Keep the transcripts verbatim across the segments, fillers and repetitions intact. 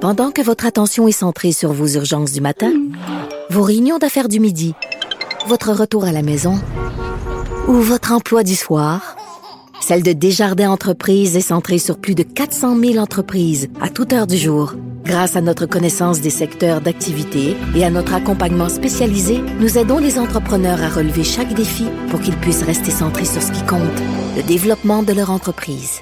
Pendant que votre attention est centrée sur vos urgences du matin, vos réunions d'affaires du midi, votre retour à la maison ou votre emploi du soir, celle de Desjardins Entreprises est centrée sur plus de quatre cent mille entreprises à toute heure du jour. Grâce à notre connaissance des secteurs d'activité et à notre accompagnement spécialisé, nous aidons les entrepreneurs à relever chaque défi pour qu'ils puissent rester centrés sur ce qui compte, le développement de leur entreprise.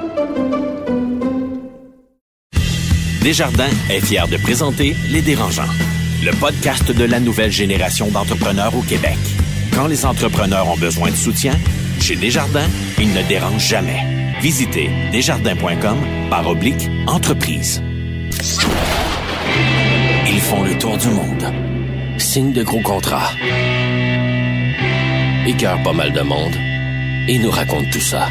Desjardins est fier de présenter Les Dérangeants, le podcast de la nouvelle génération d'entrepreneurs au Québec. Quand les entrepreneurs ont besoin de soutien, chez Desjardins, ils ne dérangent jamais. Visitez desjardins.com par oblique entreprise. Ils font le tour du monde. Signent de gros contrats. Écœurent pas mal de monde. Et nous racontent tout ça.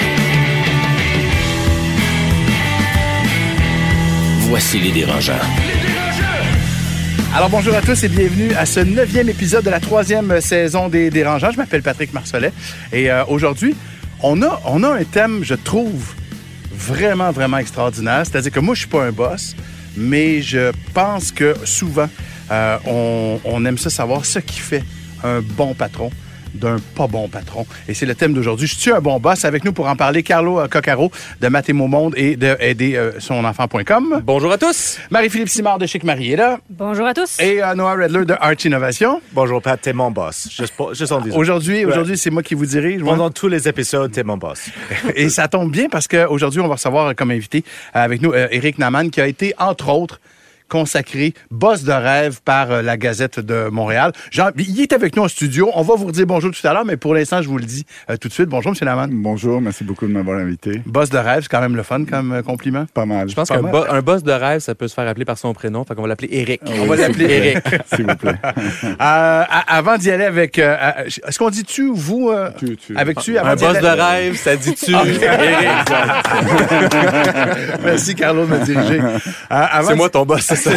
Voici Les Dérangeants. Alors bonjour à tous et bienvenue à ce neuvième épisode de la troisième saison des Dérangeants. Je m'appelle Patrick Marcelet et euh, aujourd'hui, on a, on a un thème, je trouve, vraiment, vraiment extraordinaire. C'est-à-dire que moi, je suis pas un boss, mais je pense que souvent, euh, on, on aime ça savoir ce qui fait un bon patron d'un pas bon patron. Et c'est le thème d'aujourd'hui. Je suis un bon boss. Avec nous pour en parler, Carlo Coccaro de Mathémo Monde et de aider euh, son enfant point com. Bonjour à tous. Marie-Philippe Simard de Chic Marie est là. Bonjour à tous. Et euh, Noah Redler de Arch Innovation. Bonjour Pat, t'es mon boss. Juste, pour, juste en disant. Aujourd'hui, ouais. aujourd'hui, c'est moi qui vous dirige. Pendant moi. tous les épisodes, t'es mon boss. Et ça tombe bien parce qu'aujourd'hui, on va recevoir comme invité euh, avec nous euh, Éric Naman qui a été, entre autres, consacré boss de rêve par euh, la Gazette de Montréal. Jean, il est avec nous en studio. On va vous redire bonjour tout à l'heure, mais pour l'instant, je vous le dis euh, tout de suite. Bonjour, M. Naman. Bonjour, merci beaucoup de m'avoir invité. Boss de rêve, c'est quand même le fun comme euh, compliment. Pas mal. Je pense Pas qu'un mal. bo- un boss de rêve, ça peut se faire appeler par son prénom. Fait qu'on va l'appeler Éric. Oui, On va l'appeler Éric. S'il vous plaît. euh, à- avant d'y aller avec... Euh, euh, est-ce qu'on dit tu ou vous? Euh, Tu, tu. Avec tu, avant Un d'y boss aller- de rêve, ça dit-tu? Ok. Éric. Merci, Carlo, de me diriger. Euh, avant C'est d'y- moi ton boss, c'est ça.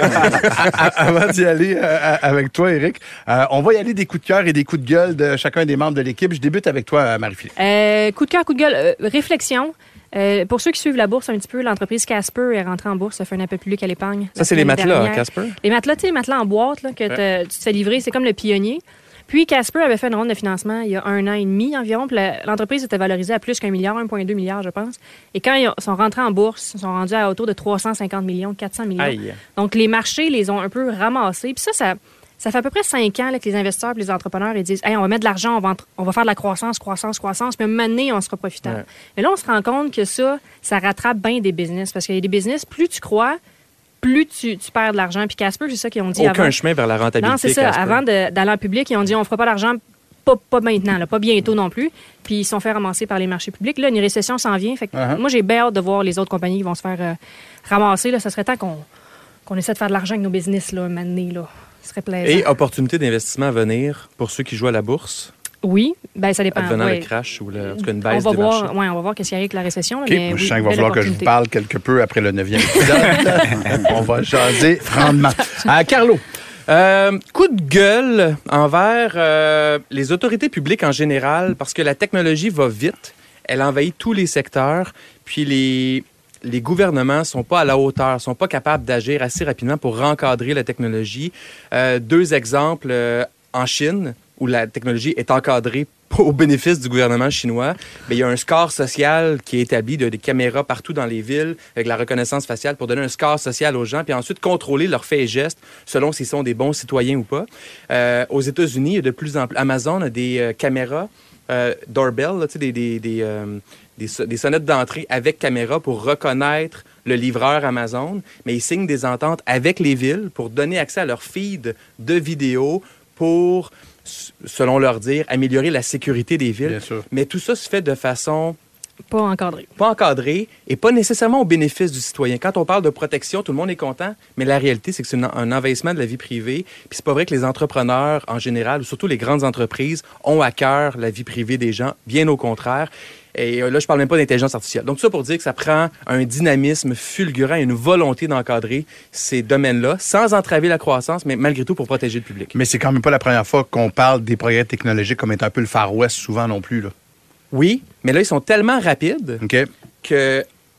Avant d'y aller euh, avec toi, Éric, euh, on va y aller des coups de cœur et des coups de gueule de chacun des membres de l'équipe. Je débute avec toi, Marie-Philippe. Euh, coup de cœur, coup de gueule, euh, réflexion. Euh, pour ceux qui suivent la bourse un petit peu, l'entreprise Casper est rentrée en bourse, ça fait un appel public à l'épargne. Ça, c'est les matelas, hein, Casper? Les matelas, tu sais, les matelas en boîte là, que Ouais. tu te fais livrer, c'est comme le pionnier. Puis Casper avait fait une ronde de financement il y a un an et demi environ. Puis la- l'entreprise était valorisée à plus qu'un milliard, un virgule deux milliard, je pense. Et quand ils ont- sont rentrés en bourse, ils sont rendus à autour de trois cent cinquante millions, quatre cents millions. Aïe. Donc, les marchés les ont un peu ramassés. Puis ça, ça, ça fait à peu près cinq ans là, que les investisseurs et les entrepreneurs ils disent « Hey, on va mettre de l'argent, on va, entre- on va faire de la croissance, croissance, croissance, puis à un moment donné, on sera profitable. Ouais. Mais là, on se rend compte que ça, ça rattrape bien des business. Parce qu'il y a des business, plus tu crois, plus tu, tu perds de l'argent. Puis Casper, c'est ça qu'ils ont dit Aucun avant. chemin vers la rentabilité. Non, c'est ça. Casper. Avant de- d'aller en public, ils ont dit on fera pas d'argent, pas, pas maintenant, là, pas bientôt non plus. Puis ils se sont fait ramasser par les marchés publics. Là, une récession s'en vient. Fait que Uh-huh. moi, j'ai bien hâte de voir les autres compagnies qui vont se faire euh, ramasser. Là. Ça serait temps qu'on qu'on essaie de faire de l'argent avec nos business, là, un moment donné, là. Ce serait plaisant. Et opportunité d'investissement à venir pour ceux qui jouent à la bourse, Oui, ben ça dépend. advenant ouais. le crash ou le, en tout cas une On baisse va des voir, marchés. ouais, on va voir qu'est-ce qu'il y a avec la récession. là, OK, mais moi, je oui, sens qu'il va belle falloir que je vous opportunité. parle quelque peu après le neuvième épisode. On va jaser rendement. Euh, Carlo. Euh, coup de gueule envers euh, les autorités publiques en général, parce que la technologie va vite, elle envahit tous les secteurs, puis les, les gouvernements sont pas à la hauteur, sont pas capables d'agir assez rapidement pour encadrer la technologie. Euh, deux exemples, euh, en Chine, où la technologie est encadrée au bénéfice du gouvernement chinois, bien, il y a un score social qui est établi de des caméras partout dans les villes avec la reconnaissance faciale pour donner un score social aux gens, puis ensuite contrôler leurs faits et gestes selon s'ils sont des bons citoyens ou pas. Euh, aux États-Unis, il y a de plus en plus... Amazon a des euh, caméras euh, doorbell, là, tu sais, des, des, des, euh, des, so- des sonnettes d'entrée avec caméra pour reconnaître le livreur Amazon, mais ils signent des ententes avec les villes pour donner accès à leur feed de vidéos pour, selon leur dire, améliorer la sécurité des villes. Bien sûr. Mais tout ça se fait de façon Pas encadré. pas encadrée et pas nécessairement au bénéfice du citoyen. Quand on parle de protection, tout le monde est content, mais la réalité, c'est que c'est une- un envahissement de la vie privée. Puis c'est pas vrai que les entrepreneurs, en général, ou surtout les grandes entreprises, ont à cœur la vie privée des gens. Bien au contraire. Et euh, là, je parle même pas d'intelligence artificielle. Donc, tout ça pour dire que ça prend un dynamisme fulgurant et une volonté d'encadrer ces domaines-là, sans entraver la croissance, mais malgré tout pour protéger le public. Mais c'est quand même pas la première fois qu'on parle des progrès technologiques comme étant un peu le Far West souvent non plus, là. Oui, mais là, ils sont tellement rapides OK? que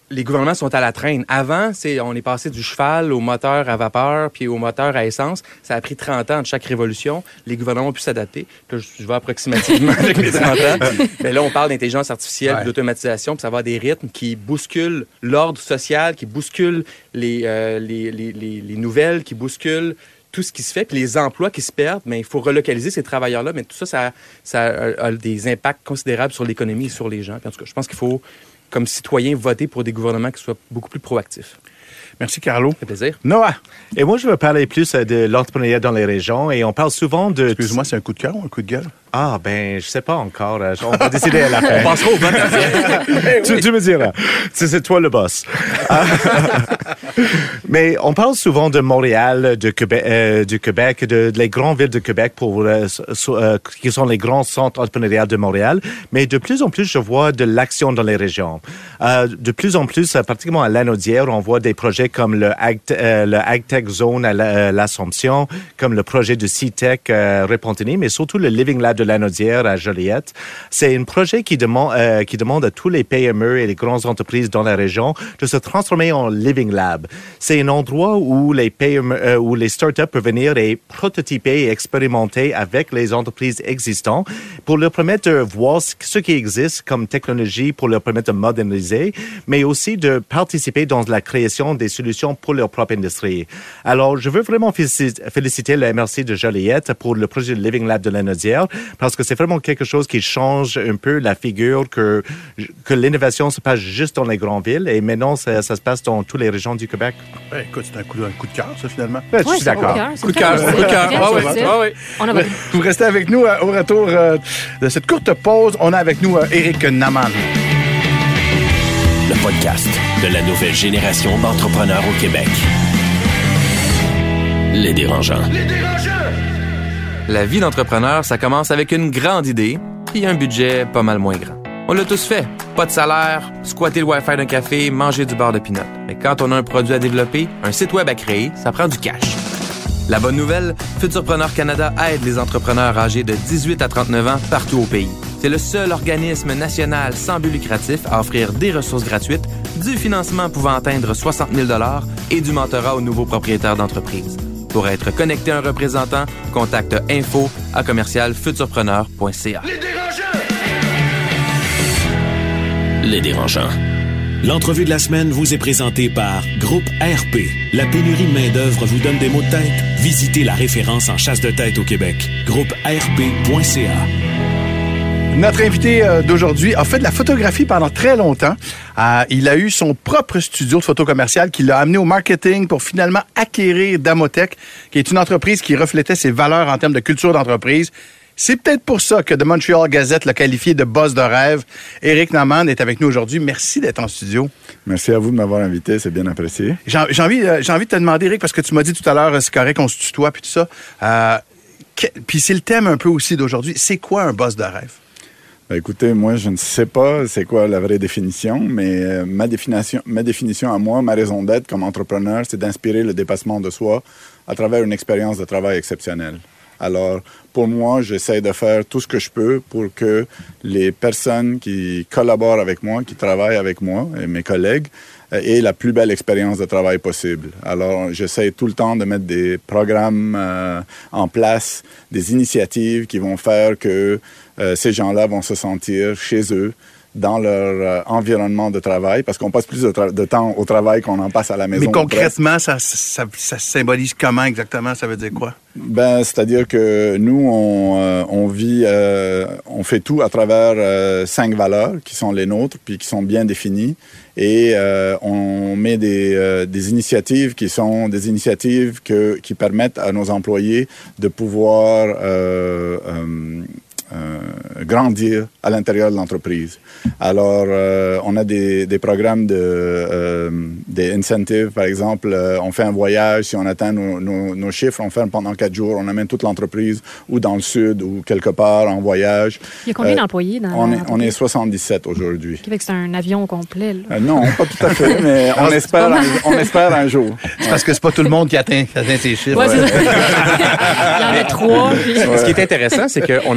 les gouvernements sont à la traîne. Avant, c'est, on est passé du cheval au moteur à vapeur puis au moteur à essence. Ça a pris trente ans de chaque révolution. Les gouvernements ont pu s'adapter. Là, je, je vais approximativement avec les trente ans. Mais là, on parle d'intelligence artificielle, ouais. d'automatisation, puis ça va avoir des rythmes qui bousculent l'ordre social, qui bousculent les, euh, les, les, les, les nouvelles, qui bousculent tout ce qui se fait, puis les emplois qui se perdent, mais il faut relocaliser ces travailleurs-là. Mais tout ça, ça, ça a, a des impacts considérables sur l'économie et sur les gens. Puis en tout cas, je pense qu'il faut, comme citoyens, voter pour des gouvernements qui soient beaucoup plus proactifs. Merci, Carlo. Ça fait plaisir. Noah. Et moi, je veux parler plus de l'entrepreneuriat dans les régions. Et on parle souvent de... Excuse-moi, c'est un coup de cœur ou un coup de gueule? Ah, ben, je sais pas encore. On va décider à la fin. On passera au vote. tu, oui. tu me diras. C'est, c'est toi le boss. Mais on parle souvent de Montréal, de Québec, euh, du Québec, de, de les grandes villes de Québec pour euh, so, euh, qui sont les grands centres entrepreneuriaux de Montréal. Mais de plus en plus, je vois de l'action dans les régions. Euh, de plus en plus, particulièrement à Lanaudière, on voit des projets comme le, Ag, euh, le AgTech Zone à la, l'Assomption, comme le projet de C-Tech euh, Repentigny, mais surtout le Living Lab de Lanaudière à Joliette. C'est un projet qui demande, euh, qui demande à tous les P M E et les grandes entreprises dans la région de se transformer en Living Lab. C'est un endroit où les P M E, euh, où les startups peuvent venir et prototyper et expérimenter avec les entreprises existantes pour leur permettre de voir ce qui existe comme technologie pour leur permettre de moderniser, mais aussi de participer dans la création des solutions pour leur propre industrie. Alors, je veux vraiment féliciter le M R C de Joliette pour le projet de Living Lab de Lanaudière, parce que c'est vraiment quelque chose qui change un peu la figure que, que l'innovation se passe juste dans les grandes villes et maintenant, ça, ça se passe dans toutes les régions du Québec. Ouais, écoute, c'est un coup de, un coup de cœur, ça, finalement. Ouais, je suis d'accord. Coup de cœur, coup de cœur. Ah oui, ah oui. On a Vous restez avec nous euh, au retour euh, de cette courte pause. On a avec nous euh, Éric Naman. Le podcast de la nouvelle génération d'entrepreneurs au Québec. Les dérangeants. Les dérangeants! La vie d'entrepreneur, ça commence avec une grande idée et un budget pas mal moins grand. On l'a tous fait. Pas de salaire, squatter le Wi-Fi d'un café, manger du beurre de pinot. Mais quand on a un produit à développer, un site web à créer, ça prend du cash. La bonne nouvelle, Futurpreneur Canada aide les entrepreneurs âgés de dix-huit à trente-neuf ans partout au pays. C'est le seul organisme national sans but lucratif à offrir des ressources gratuites, du financement pouvant atteindre soixante mille dollars et du mentorat aux nouveaux propriétaires d'entreprise. Pour être connecté à un représentant, contacte info à commercial futurpreneur point c a. Les dérangeants! Les dérangeants. L'entrevue de la semaine vous est présentée par Groupe R P. La pénurie de main-d'œuvre vous donne des maux de tête? Visitez la référence en chasse de tête au Québec. Groupe R P point c a. Notre invité euh, d'aujourd'hui a fait de la photographie pendant très longtemps. Euh, il a eu son propre studio de photo commercial qui l'a amené au marketing pour finalement acquérir Damotech, qui est une entreprise qui reflétait ses valeurs en termes de culture d'entreprise. C'est peut-être pour ça que The Montreal Gazette l'a qualifié de boss de rêve. Éric Naman est avec nous aujourd'hui. Merci d'être en studio. Merci à vous de m'avoir invité, c'est bien apprécié. J'ai, j'ai, envie, euh, j'ai envie de te demander, Éric, parce que tu m'as dit tout à l'heure, c'est correct qu'on se tutoie puis tout ça. Euh, que, puis c'est le thème un peu aussi d'aujourd'hui. C'est quoi un boss de rêve? Ben, écoutez, moi, je ne sais pas c'est quoi la vraie définition, mais euh, ma définition, ma définition à moi, ma raison d'être comme entrepreneur, c'est d'inspirer le dépassement de soi à travers une expérience de travail exceptionnelle. Alors, pour moi, j'essaie de faire tout ce que je peux pour que les personnes qui collaborent avec moi, qui travaillent avec moi et mes collègues, aient la plus belle expérience de travail possible. Alors, j'essaie tout le temps de mettre des programmes euh, en place, des initiatives qui vont faire que euh, ces gens-là vont se sentir chez eux, dans leur euh, environnement de travail, parce qu'on passe plus de, tra- de temps au travail qu'on en passe à la maison. Mais concrètement, ça, ça, ça symbolise comment exactement? Ça veut dire quoi? Ben, c'est-à-dire que nous, on, euh, on vit, euh, on fait tout à travers euh, cinq valeurs qui sont les nôtres, puis qui sont bien définies. Et euh, on met des, euh, des initiatives qui sont des initiatives que, qui permettent à nos employés de pouvoir euh, euh, Euh, grandir à l'intérieur de l'entreprise. Alors, euh, on a des, des programmes de euh, des incentives, par exemple, euh, on fait un voyage, si on atteint nos, nos, nos chiffres, on ferme pendant quatre jours, on amène toute l'entreprise ou dans le sud ou quelque part en voyage. Il y a combien euh, d'employés dans on est, on est soixante-dix-sept aujourd'hui. Québec, c'est un avion complet, là. Euh, non, pas tout à fait, mais on, espère un, on espère un jour. C'est parce que c'est pas tout le monde qui atteint, qui atteint ces chiffres. Ouais, c'est ça. Il y en a trois. Puis... Ouais. Ce qui est intéressant, c'est qu'on entend souvent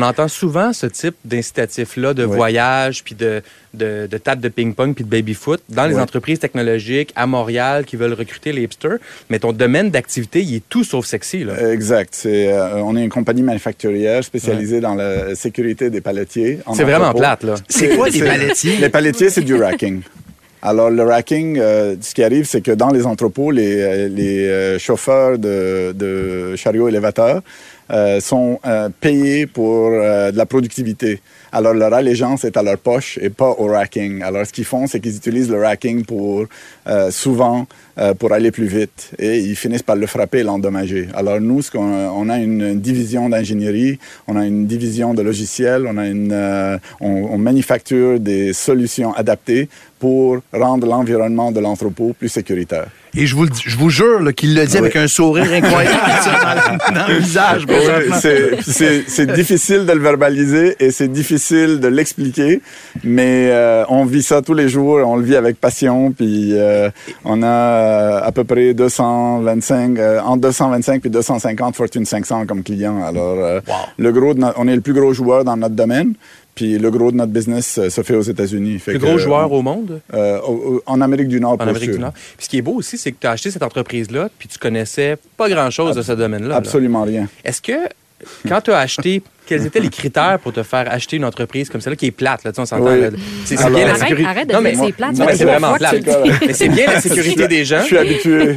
souvent ce type d'incitatif-là de Oui. voyage, puis de, de, de table de ping-pong, puis de baby-foot dans les Oui. entreprises technologiques à Montréal qui veulent recruter les hipsters. Mais ton domaine d'activité, il est tout sauf sexy, là. Exact. C'est, euh, on est une compagnie manufacturière spécialisée ouais. dans la sécurité des palettiers. C'est vraiment plate, là. C'est, c'est quoi des palettiers? Les palettiers, c'est du racking. Alors, le racking, euh, ce qui arrive, c'est que dans les entrepôts, les, les euh, chauffeurs de, de chariots élévateurs euh, sont euh, payés pour euh, de la productivité. Alors, leur allégeance est à leur poche et pas au racking. Alors, ce qu'ils font, c'est qu'ils utilisent le racking pour, euh, souvent, euh, pour aller plus vite. Et ils finissent par le frapper et l'endommager. Alors, nous, ce qu'on, on a une, une division d'ingénierie, on a une division de logiciels, on a une, euh, on, on manufacture des solutions adaptées pour rendre l'environnement de l'entrepôt plus sécuritaire. Et je vous, je vous jure là, qu'il le dit oui. avec un sourire incroyable dans, dans le visage. Oui, c'est, c'est, c'est difficile de le verbaliser et c'est difficile de l'expliquer, mais euh, on vit ça tous les jours, on le vit avec passion, puis euh, on a euh, à peu près deux cent vingt-cinq, euh, entre deux cent vingt-cinq et deux cent cinquante Fortune cinq cents comme clients. Alors, euh, wow. le gros de no- on est le plus gros joueur dans notre domaine. Puis le gros de notre business euh, se fait aux États-Unis. Le gros joueur on, au monde? Euh, au, en Amérique du Nord, En pour Amérique sûr. du Nord. Puis ce qui est beau aussi, c'est que tu as acheté cette entreprise-là, puis tu connaissais pas grand-chose Ab- de ce domaine-là. Absolument là. rien. Est-ce que, quand tu as acheté, quels étaient les critères pour te faire acheter une entreprise comme celle-là, qui est plate, là, tu sais, on s'entend. Oui. Là, c'est, c'est Alors, bien la arrête, sécurité. arrête de non, dire mais, que c'est plate. Non, mais c'est vraiment plate. Mais c'est bien la sécurité des gens. Je suis habitué.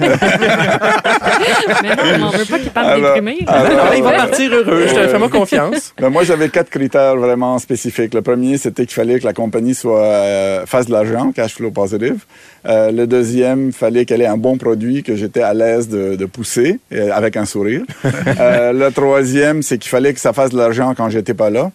Mais non, on n'en veut pas qu'ils parlent Alors, déprimés. alors, non, non, ils vont partir heureux. Je te fais-moi confiance. Ben, moi, j'avais quatre critères vraiment spécifiques. Le premier, c'était qu'il fallait que la compagnie soit, euh, fasse de l'argent, cash flow positive. Euh, le deuxième, il fallait qu'elle ait un bon produit que j'étais à l'aise de, de pousser euh, avec un sourire. euh, le troisième, c'est qu'il fallait que ça fasse de l'argent quand j'étais pas là.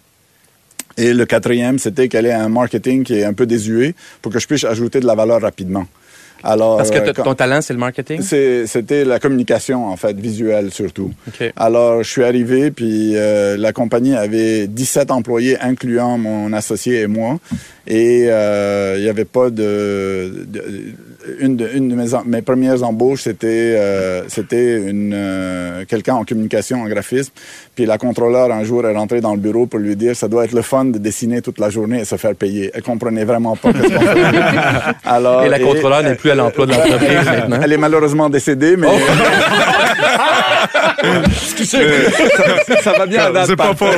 Et le quatrième, c'était qu'elle ait un marketing qui est un peu désuet pour que je puisse ajouter de la valeur rapidement. Alors, Parce que euh, ton talent, c'est le marketing? C'est, c'était la communication, en fait, visuelle surtout. Okay. Alors, je suis arrivé, puis euh, la compagnie avait dix-sept employés, incluant mon associé et moi. Et euh, il n'y avait pas de... de une de, une de mes, mes premières embauches, c'était, euh, c'était une, euh, quelqu'un en communication, en graphisme. Puis la contrôleur, un jour, est rentrée dans le bureau pour lui dire « Ça doit être le fun de dessiner toute la journée et se faire payer. » Elle comprenait vraiment pas ce qu'on faisait. Alors, et la contrôleur et, n'est plus à l'emploi de l'entreprise maintenant. Elle est malheureusement décédée, mais... Oh. Excusez, ça, ça va bien à date. C'est pas fort,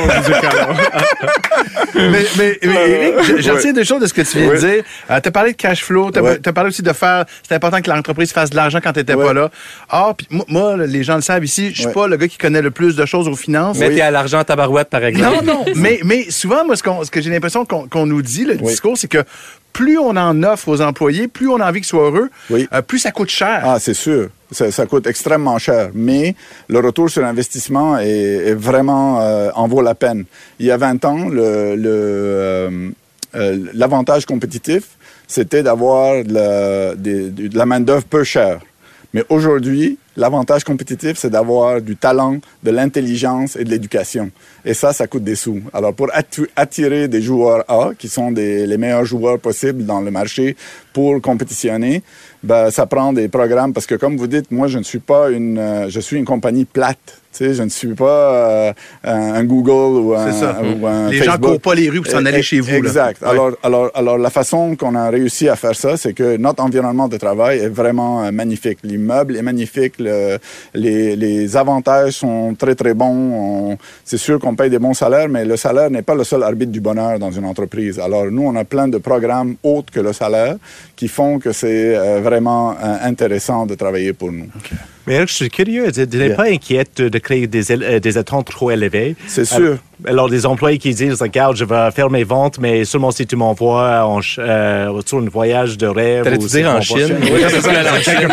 mais, mais, mais Éric, j'en retiens deux choses de ce que tu viens oui. de dire. Euh, tu as parlé de cash flow, tu as oui. parlé aussi de faire... C'est important que l'entreprise fasse de l'argent quand tu n'étais oui. pas là. Ah, puis moi, moi, les gens le savent ici, je suis oui. pas le gars qui connaît le plus de choses aux finances. Mais oui. t'es à l'argent à tabarouette, par exemple. Non, non. mais, mais souvent, moi, ce, qu'on, ce que j'ai l'impression qu'on, qu'on nous dit, le oui. discours, c'est que plus on en offre aux employés, plus on a envie qu'ils soient heureux, oui. euh, plus ça coûte cher. Ah, c'est sûr. Ça, ça coûte extrêmement cher. Mais le retour sur investissement est, est vraiment euh, en vaut la peine. Il y a vingt ans, le, le, euh, euh, l'avantage compétitif, c'était d'avoir de la, de, de la main-d'œuvre peu chère. Mais aujourd'hui, l'avantage compétitif, c'est d'avoir du talent, de l'intelligence et de l'éducation. Et ça, ça coûte des sous. Alors, pour attirer des joueurs A, qui sont des, les meilleurs joueurs possibles dans le marché pour compétitionner, ben, ça prend des programmes. Parce que, comme vous dites, moi, je ne suis pas une... Euh, je suis une compagnie plate. Tu sais, je ne suis pas euh, un, un Google ou un, ou un les Facebook. Les gens ne courent pas les rues pour s'en aller chez vous. Exact. Là. Alors, ouais. alors, alors, la façon qu'on a réussi à faire ça, c'est que notre environnement de travail est vraiment euh, magnifique. L'immeuble est magnifique. Le, les, les avantages sont très, très bons. On, c'est sûr qu'on paye des bons salaires, mais le salaire n'est pas le seul arbitre du bonheur dans une entreprise. Alors, nous, on a plein de programmes autres que le salaire qui font que c'est euh, vraiment euh, intéressant de travailler pour nous. Okay. Mais Eric, je suis curieux, tu n'es yeah. pas inquiète de créer des, des attentes trop élevées? C'est sûr. Alors, des employés qui disent, regarde, je vais faire mes ventes, mais seulement si tu m'envoies en, euh, sur un voyage de rêve. T'allais-tu dire en Chine? Oui, c'est ça, en Chine.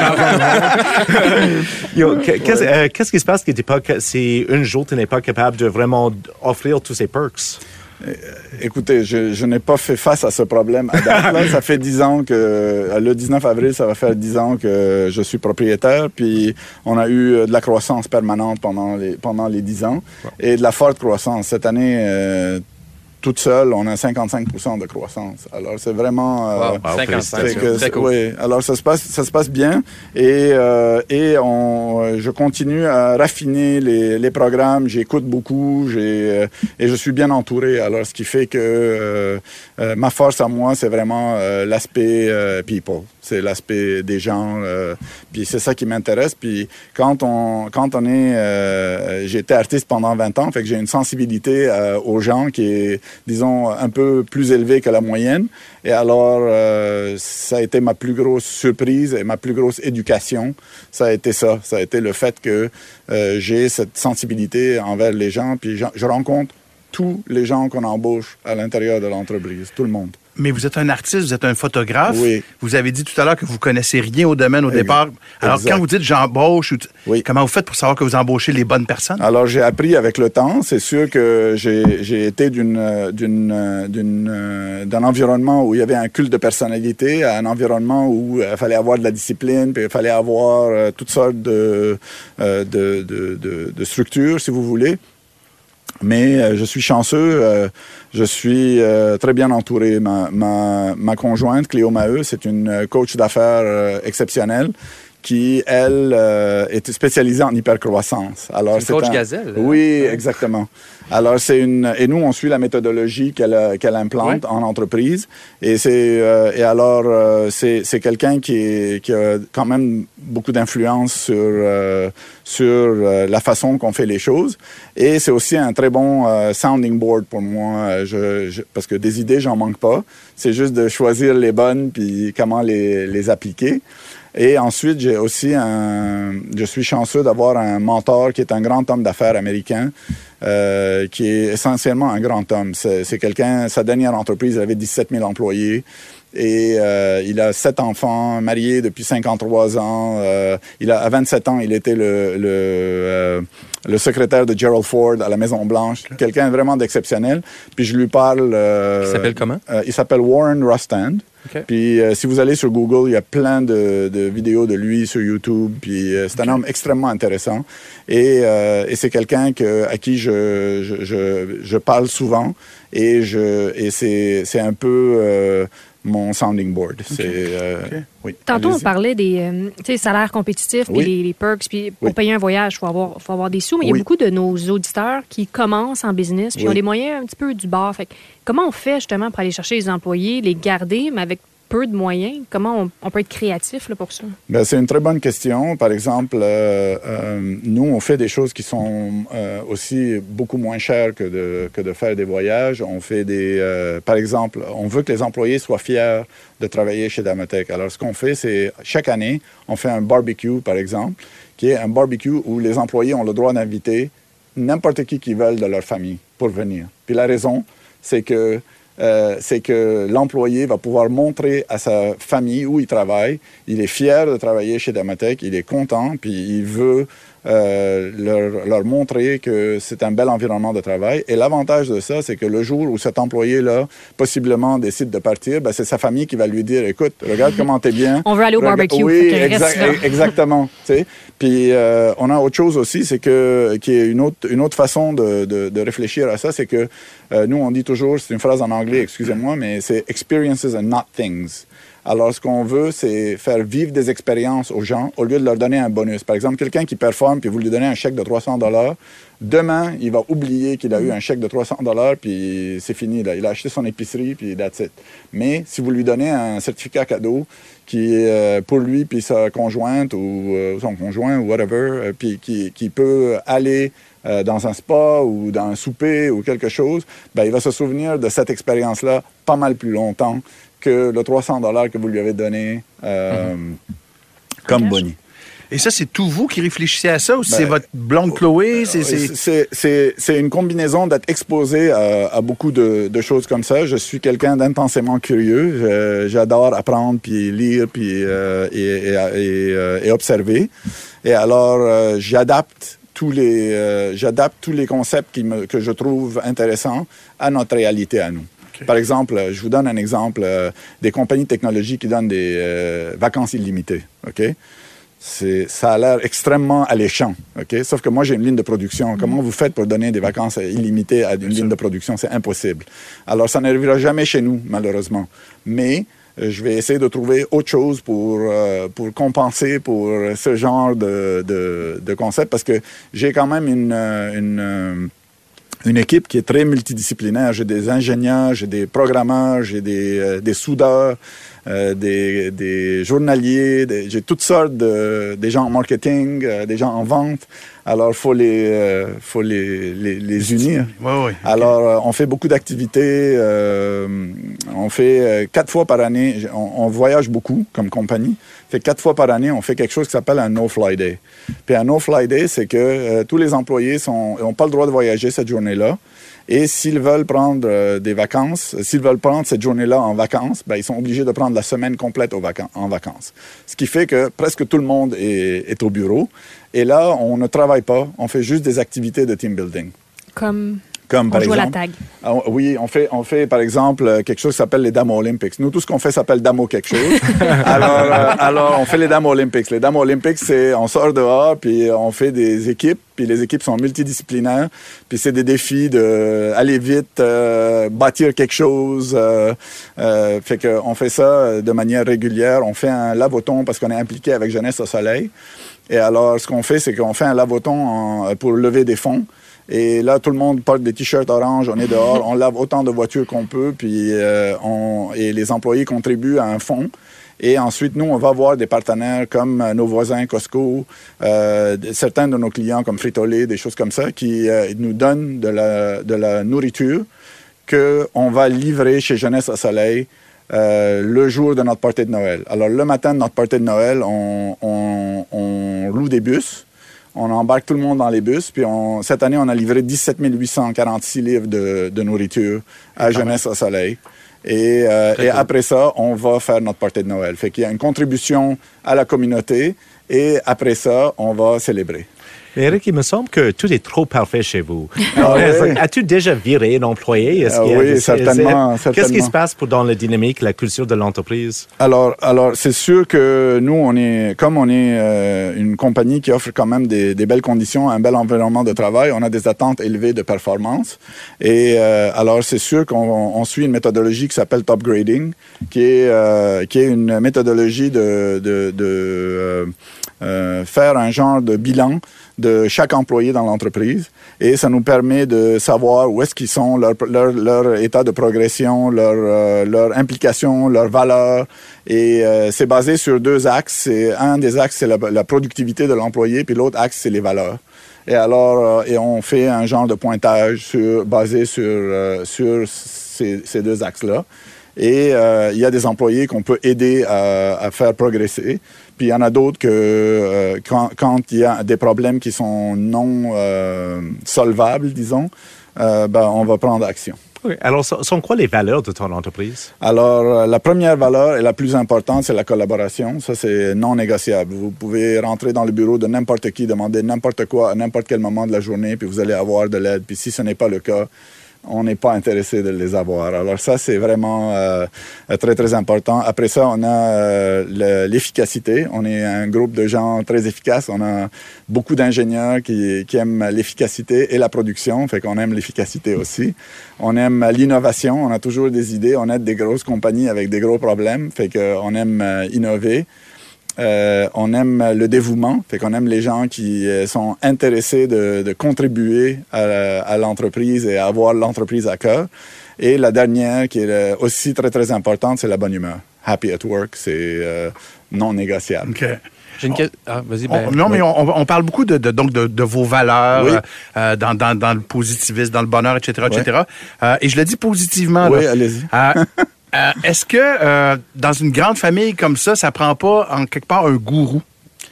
Yo, qu'est-ce, euh, qu'est-ce qui se passe si, pas, si un jour tu n'es pas capable de vraiment offrir tous ces perks? Écoutez, je, je n'ai pas fait face à ce problème à date. Là, ça fait dix ans que, le dix-neuf avril, ça va faire dix ans que je suis propriétaire, puis on a eu de la croissance permanente pendant les, pendant les dix ans, et de la forte croissance. Cette année, euh, toute seule, on a cinquante-cinq pour cent de croissance. Alors, c'est vraiment... Wow, euh, cinquante-cinq, c'est que, très cool. Oui, alors ça se passe, ça se passe bien et, euh, et on, je continue à raffiner les, les programmes. J'écoute beaucoup j'ai, euh, et je suis bien entouré. Alors, ce qui fait que euh, euh, ma force à moi, c'est vraiment euh, l'aspect euh, people. C'est l'aspect des gens. Euh, puis c'est ça qui m'intéresse. Puis quand on, quand on est... Euh, j'ai été artiste pendant vingt ans, fait que j'ai une sensibilité euh, aux gens qui est, disons, un peu plus élevée que la moyenne. Et alors, euh, ça a été ma plus grosse surprise et ma plus grosse éducation. Ça a été ça. Ça a été le fait que euh, j'ai cette sensibilité envers les gens. Puis je, je rencontre tous les gens qu'on embauche à l'intérieur de l'entreprise, tout le monde. Mais vous êtes un artiste, vous êtes un photographe. Oui. Vous avez dit tout à l'heure que vous connaissez rien au domaine au Exact. départ. Alors, Exact. quand vous dites j'embauche, Oui. comment vous faites pour savoir que vous embauchez les bonnes personnes? Alors, j'ai appris avec le temps. C'est sûr que j'ai, j'ai été d'une, d'une, d'une, d'un environnement où il y avait un culte de personnalité à un environnement où il fallait avoir de la discipline, puis il fallait avoir euh, toutes sortes de, euh, de, de, de, de structures, si vous voulez. Mais euh, je suis chanceux, euh, je suis euh, très bien entouré. Ma, ma, ma conjointe, Cléo Maheu, c'est une coach d'affaires euh, exceptionnelle qui, elle, euh, est spécialisée en hypercroissance. Alors, C'est une coach un... gazelle. Oui, exactement. Alors, c'est une... Et nous, on suit la méthodologie qu'elle, qu'elle implante Ouais. en entreprise. Et, c'est, euh, et alors, euh, c'est, c'est quelqu'un qui, est, qui a quand même beaucoup d'influence sur, euh, sur euh, la façon qu'on fait les choses. Et c'est aussi un très bon euh, sounding board pour moi, je, je, parce que des idées, j'en manque pas. C'est juste de choisir les bonnes puis comment les, les appliquer. Et ensuite, j'ai aussi un... Je suis chanceux d'avoir un mentor qui est un grand homme d'affaires américain, euh, qui est essentiellement un grand homme. C'est, c'est quelqu'un... Sa dernière entreprise, il avait dix-sept mille employés. Et euh, il a sept enfants, marié depuis cinquante-trois ans. Euh, il a, à vingt-sept ans, il était le, le, euh, le secrétaire de Gerald Ford à la Maison-Blanche. Okay. Quelqu'un vraiment d'exceptionnel. Puis je lui parle... Euh, il s'appelle comment? Euh, il s'appelle Warren Rustand. Okay. Puis euh, si vous allez sur Google, il y a plein de, de vidéos de lui sur YouTube. Puis euh, c'est un okay. homme extrêmement intéressant. Et, euh, et c'est quelqu'un que, à qui je, je, je, je parle souvent. Et, je, et c'est, c'est un peu... Euh, mon sounding board. Okay. C'est, euh, okay. Oui. Tantôt, Allez-y. on parlait des euh, salaires compétitifs, puis oui. les, les perks. Puis pour oui. payer un voyage, il faut avoir, faut avoir des sous. Mais il oui. y a beaucoup de nos auditeurs qui commencent en business, puis oui. ont les moyens un petit peu du bord. Fait que, comment on fait justement pour aller chercher les employés, les garder, mais avec peu de moyens? Comment on, on peut être créatif là, pour ça? Bien, c'est une très bonne question. Par exemple, euh, euh, nous, on fait des choses qui sont euh, aussi beaucoup moins chères que de, que de faire des voyages. On fait des... Euh, par exemple, on veut que les employés soient fiers de travailler chez Damotech. Alors, ce qu'on fait, c'est chaque année, on fait un barbecue, par exemple, qui est un barbecue où les employés ont le droit d'inviter n'importe qui qu'ils veulent de leur famille pour venir. Puis la raison, c'est que Euh, c'est que l'employé va pouvoir montrer à sa famille où il travaille. Il est fier de travailler chez Damotech, il est content, puis il veut euh, leur, leur montrer que c'est un bel environnement de travail. Et l'avantage de ça, c'est que le jour où cet employé-là, possiblement, décide de partir, ben, c'est sa famille qui va lui dire, écoute, regarde comment t'es bien. On veut aller au Rega- barbecue. Oui, exa- exactement. Puis euh, on a autre chose aussi, c'est que, qui est une autre, une autre façon de, de, de réfléchir à ça, c'est que euh, nous, on dit toujours, c'est une phrase en anglais, excusez-moi, mais c'est « experiences and not things ». Alors, ce qu'on veut, c'est faire vivre des expériences aux gens au lieu de leur donner un bonus. Par exemple, quelqu'un qui performe, puis vous lui donnez un chèque de trois cents dollars, demain, il va oublier qu'il a eu un chèque de trois cents dollars, puis c'est fini. Là. Il a acheté son épicerie, puis that's it. Mais si vous lui donnez un certificat cadeau qui est euh, pour lui, puis sa conjointe, ou euh, son conjoint, ou whatever, euh, puis qui, qui peut aller euh, dans un spa ou dans un souper ou quelque chose, ben, il va se souvenir de cette expérience-là pas mal plus longtemps que le trois cents dollars que vous lui avez donné euh, mm-hmm. comme boni. Et ça, c'est tout vous qui réfléchissez à ça ou Ben, c'est votre blonde Chloé? C'est, c'est... C'est, c'est, c'est une combinaison d'être exposé à, à beaucoup de, de choses comme ça. Je suis quelqu'un d'intensément curieux. Je, j'adore apprendre, puis lire, puis euh, et, et, et, et observer. Et alors, euh, j'adapte tous les, euh, j'adapte tous les concepts qui me, que je trouve intéressants à notre réalité à nous. Par exemple, je vous donne un exemple, euh, des compagnies de technologie qui donnent des euh, vacances illimitées, OK? C'est, ça a l'air extrêmement alléchant, OK? Sauf que moi, j'ai une ligne de production. Comment vous faites pour donner des vacances illimitées à une ligne de production? C'est impossible. Alors, ça n'arrivera jamais chez nous, malheureusement. Mais euh, je vais essayer de trouver autre chose pour, euh, pour compenser pour ce genre de, de, de concept, parce que j'ai quand même une... une Une équipe qui est très multidisciplinaire. J'ai des ingénieurs, j'ai des programmeurs, j'ai des, euh, des soudeurs, euh, des, des journaliers, des, j'ai toutes sortes de des gens en marketing, euh, des gens en vente. Alors, il faut les, euh, faut les, les, les unir. Oui, oui. Alors, euh, on fait beaucoup d'activités. Euh, on fait euh, quatre fois par année, on, on voyage beaucoup comme compagnie. Fait quatre fois par année, on fait quelque chose qui s'appelle un No-Fly Day. Puis un No-Fly Day, c'est que euh, tous les employés n'ont pas le droit de voyager cette journée-là. Et s'ils veulent prendre euh, des vacances, s'ils veulent prendre cette journée-là en vacances, ben, ils sont obligés de prendre la semaine complète aux vacan- en vacances. Ce qui fait que presque tout le monde est, est au bureau. Et là, on ne travaille pas, on fait juste des activités de team building. Comme... Comme, on par joue exemple, à la tag. Ah, oui, on fait, on fait, par exemple, quelque chose qui s'appelle les Dames Olympiques. Nous, tout ce qu'on fait s'appelle Damo quelque chose. alors, euh, alors, on fait les Dames Olympiques. Les Dames Olympiques, c'est, on sort dehors, puis on fait des équipes, puis les équipes sont multidisciplinaires, puis c'est des défis de aller vite, euh, bâtir quelque chose. Euh, euh, fait que on fait ça de manière régulière. On fait un lavoton parce qu'on est impliqué avec Jeunesse au Soleil. Et alors, ce qu'on fait, c'est qu'on fait un lavoton en, pour lever des fonds. Et là, tout le monde porte des t-shirts orange, on est dehors, on lave autant de voitures qu'on peut, puis euh, on, et les employés contribuent à un fonds. Et ensuite, nous, on va voir des partenaires comme nos voisins Costco, euh, certains de nos clients comme Frito-Lay, des choses comme ça, qui euh, nous donnent de la, de la nourriture qu'on va livrer chez Jeunesse au Soleil euh, le jour de notre party de Noël. Alors, le matin de notre party de Noël, on, on, on loue des bus. On embarque tout le monde dans les bus. Puis on, cette année, on a livré dix-sept mille huit cent quarante-six livres de, de nourriture à Jeunesse au Soleil. Et, euh, et après ça, on va faire notre party de Noël. Fait qu'il y a une contribution à la communauté. Et après ça, on va célébrer. Éric, il me semble que tout est trop parfait chez vous. Ah, oui. As-tu déjà viré un employé? Est-ce Ah, qu'il y a oui, des- certainement, est-ce- Qu'est-ce qui certainement. se passe pour, dans la dynamique, la culture de l'entreprise? Alors, alors c'est sûr que nous, on est, comme on est euh, une compagnie qui offre quand même des, des belles conditions, un bel environnement de travail, on a des attentes élevées de performance. Et euh, alors, c'est sûr qu'on on suit une méthodologie qui s'appelle Top Grading, qui est, euh, qui est une méthodologie de, de, de euh, euh, faire un genre de bilan de chaque employé dans l'entreprise. Et ça nous permet de savoir où est-ce qu'ils sont, leur, leur, leur état de progression, leur, euh, leur implication, leurs valeurs. Et euh, c'est basé sur deux axes. Et un des axes, c'est la, la productivité de l'employé, puis l'autre axe, c'est les valeurs. Et alors, euh, et on fait un genre de pointage sur, basé sur, euh, sur ces, ces deux axes-là. Et euh, il y a des employés qu'on peut aider à, à faire progresser. Puis il y en a d'autres que euh, quand, quand il y a des problèmes qui sont non euh, solvables, disons, euh, ben, on va prendre action. Oui. Alors, so- sont quoi les valeurs de ton entreprise? Alors, euh, la première valeur et la plus importante, c'est la collaboration. Ça, c'est non négociable. Vous pouvez rentrer dans le bureau de n'importe qui, demander n'importe quoi à n'importe quel moment de la journée, puis vous allez avoir de l'aide. Puis si ce n'est pas le cas, on n'est pas intéressé de les avoir. Alors ça, c'est vraiment euh, très, très important. Après ça, on a euh, le, l'efficacité. On est un groupe de gens très efficaces. On a beaucoup d'ingénieurs qui, qui aiment l'efficacité et la production, fait qu'on aime l'efficacité aussi. On aime l'innovation. On a toujours des idées. On aide des grosses compagnies avec des gros problèmes, fait qu'on aime euh, innover. Euh, on aime le dévouement, fait qu'on aime les gens qui euh, sont intéressés de, de contribuer à, à l'entreprise et à avoir l'entreprise à cœur. Et la dernière, qui est aussi très, très importante, c'est la bonne humeur. Happy at work, c'est euh, non négociable. OK. J'ai une question. Ah, vas-y, ben. On- non, oui. mais on, on parle beaucoup de, de, donc de, de vos valeurs Oui. euh, dans, dans, dans le positivisme, dans le bonheur, et cetera, et Oui. cetera. Euh, et je le dis positivement. Oui, là. allez-y. Euh, euh, est-ce que euh, dans une grande famille comme ça, ça prend pas en quelque part un gourou?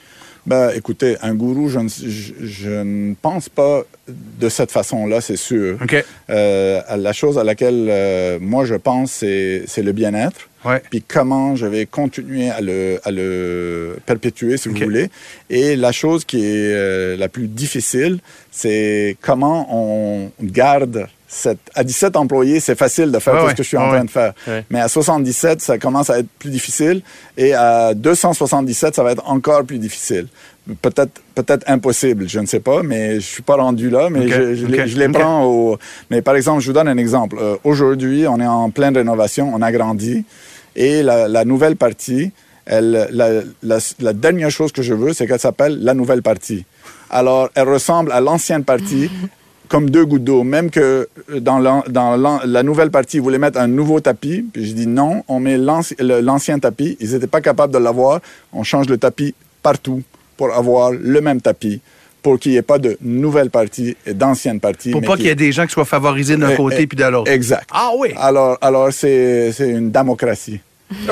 Ben, écoutez, un gourou, je ne, je, je ne pense pas de cette façon-là, c'est sûr. OK. Euh, la chose à laquelle euh, moi je pense, c'est, c'est le bien-être. Ouais. Puis comment je vais continuer à le, à le perpétuer, si OK. vous voulez. Et la chose qui est euh, la plus difficile, c'est comment on garde Cette, à dix-sept employés, c'est facile de faire ouais, tout ouais. ce que je suis en ouais. train de faire. Ouais. Mais à soixante-dix-sept, ça commence à être plus difficile. Et à deux cent soixante-dix-sept, ça va être encore plus difficile. Peut-être, peut-être impossible, je ne sais pas, mais je suis pas rendu là. Mais okay. je, je, okay. les, je les okay. prends au... Mais par exemple, je vous donne un exemple. Euh, aujourd'hui, on est en pleine rénovation, on agrandit. Et la, la nouvelle partie, elle, la, la, la dernière chose que je veux, c'est qu'elle s'appelle la nouvelle partie. Alors, elle ressemble à l'ancienne partie comme deux gouttes d'eau. Même que dans, la, dans la, la nouvelle partie, ils voulaient mettre un nouveau tapis. Puis je dis non, on met l'anci, le, l'ancien tapis. Ils n'étaient pas capables de l'avoir. On change le tapis partout pour avoir le même tapis, pour qu'il n'y ait pas de nouvelle partie et d'ancienne partie. Pour pas qu'il y ait des gens qui soient favorisés d'un Eh, côté eh, puis de l'autre. Exact. Ah oui! Alors, alors c'est, c'est une démocratie.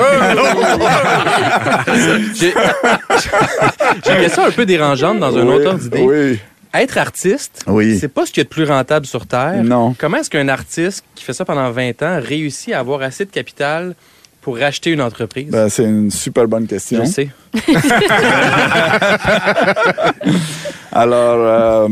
J'ai j'ai une question un peu dérangeante dans un Oui, autre ordre d'idée. Oui. Être artiste, Oui. c'est pas ce qu'il y a de plus rentable sur Terre. Non. Comment est-ce qu'un artiste qui fait ça pendant vingt ans réussit à avoir assez de capital pour racheter une entreprise? Ben, c'est une super bonne question. Je sais. Alors, euh,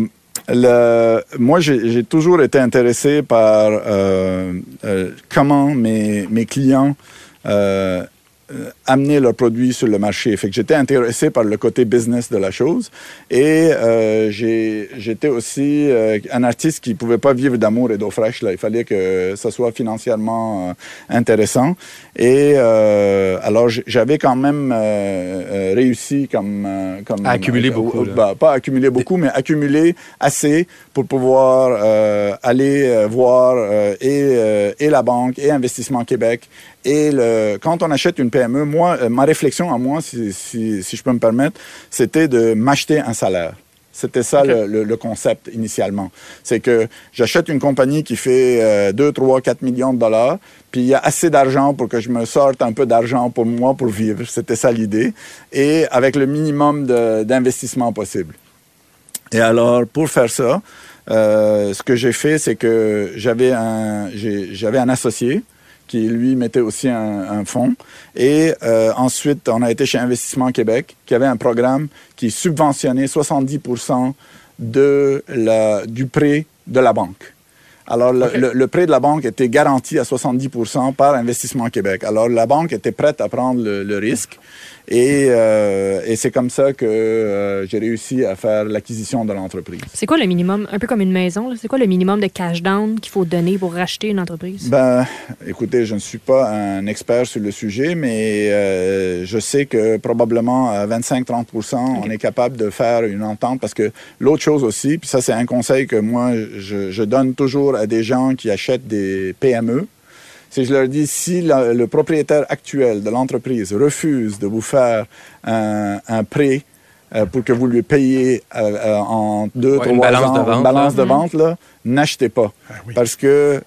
le, moi, j'ai, j'ai toujours été intéressé par euh, euh, comment mes, mes clients euh, euh, amener leurs produits sur le marché. Fait que j'étais intéressé par le côté business de la chose. Et euh, j'ai, j'étais aussi euh, un artiste qui ne pouvait pas vivre d'amour et d'eau fraîche. Là. Il fallait que ça soit financièrement euh, intéressant. Et euh, alors, j'avais quand même euh, euh, réussi comme... Euh, comme à accumuler euh, beaucoup. Euh, bah, pas accumuler beaucoup, mais accumuler assez pour pouvoir euh, aller euh, voir euh, et, euh, et la banque et Investissement Québec. Et le, quand on achète une P M E, moi, euh, ma réflexion à moi, si, si, si je peux me permettre, c'était de m'acheter un salaire. C'était ça okay. le, le, le concept initialement. C'est que j'achète une compagnie qui fait euh, deux, trois, quatre millions de dollars, puis il y a assez d'argent pour que je me sorte un peu d'argent pour moi pour vivre. C'était ça l'idée. Et avec le minimum de, d'investissement possible. Et alors, pour faire ça, euh, ce que j'ai fait, c'est que j'avais un, j'ai, j'avais un associé qui, lui, mettait aussi un, un fonds. Et euh, ensuite, on a été chez Investissement Québec, qui avait un programme qui subventionnait soixante-dix pour cent de la, du prêt de la banque. Alors, le, okay. le, le prêt de la banque était garanti à soixante-dix pour cent par Investissement Québec. Alors, la banque était prête à prendre le, le risque. Et, euh, et c'est comme ça que euh, j'ai réussi à faire l'acquisition de l'entreprise. C'est quoi le minimum, un peu comme une maison, là, c'est quoi le minimum de cash down qu'il faut donner pour racheter une entreprise? Ben, écoutez, je ne suis pas un expert sur le sujet, mais euh, je sais que probablement à vingt-cinq à trente pour cent, okay. on est capable de faire une entente. Parce que l'autre chose aussi, puis ça c'est un conseil que moi je, je donne toujours à des gens qui achètent des P M E, c'est que je leur dis, si la, le propriétaire actuel de l'entreprise refuse de vous faire un, un prêt euh, pour que vous lui payiez euh, euh, en deux, ouais, trois ans, de vente, une balance là. de vente, là, n'achetez pas. Ah, oui. Parce que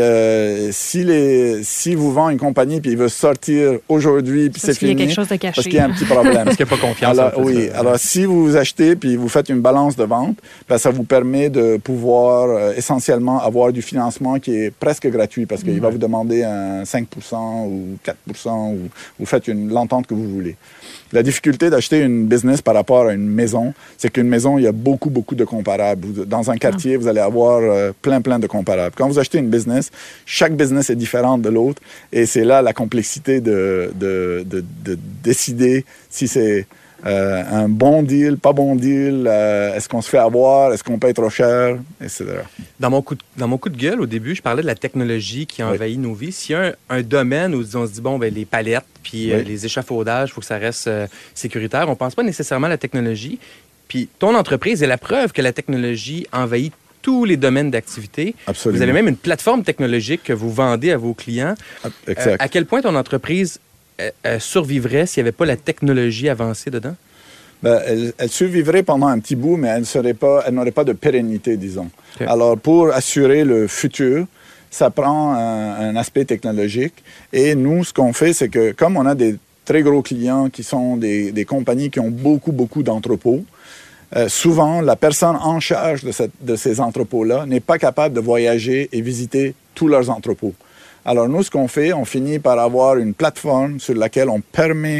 le, si, les, si vous vendez une compagnie puis il veut sortir aujourd'hui puis c'est fini, il y a quelque chose de caché. parce qu'il y a un petit problème. Parce qu'il n'y a pas confiance. Alors, oui. Ça. Alors, si vous achetez puis vous faites une balance de vente, ben, ça vous permet de pouvoir euh, essentiellement avoir du financement qui est presque gratuit parce qu'il mmh. va vous demander un cinq pour cent ou quatre pour cent ou vous faites une, l'entente que vous voulez. La difficulté d'acheter une business par rapport à une maison, c'est qu'une maison, il y a beaucoup, beaucoup de comparables. Dans un quartier, vous allez avoir euh, plein, plein de comparables. Quand vous achetez une business, chaque business est différente de l'autre et c'est là la complexité de, de, de, de décider si c'est euh, un bon deal, pas bon deal, euh, est-ce qu'on se fait avoir, est-ce qu'on paye trop cher, et cetera. Dans mon coup de, dans mon coup de gueule, au début, je parlais de la technologie qui envahit oui. nos vies. S'il y a un, un domaine où on se dit, bon, ben, les palettes puis oui. euh, les échafaudages, il faut que ça reste euh, sécuritaire, on ne pense pas nécessairement à la technologie. Puis ton entreprise est la preuve que la technologie envahit tous les domaines d'activité. Absolument. Vous avez même une plateforme technologique que vous vendez à vos clients. Exact. Euh, à quel point ton entreprise euh, euh, survivrait s'il n'y avait pas la technologie avancée dedans? Ben, elle, elle survivrait pendant un petit bout, mais elle, serait pas, elle n'aurait pas de pérennité, disons. Okay. Alors, pour assurer le futur, ça prend un, un aspect technologique. Et nous, ce qu'on fait, c'est que comme on a des très gros clients qui sont des, des compagnies qui ont beaucoup, beaucoup d'entrepôts, Euh, souvent, la personne en charge de, cette, de ces entrepôts-là n'est pas capable de voyager et visiter tous leurs entrepôts. Alors, nous, ce qu'on fait, on finit par avoir une plateforme sur laquelle on permet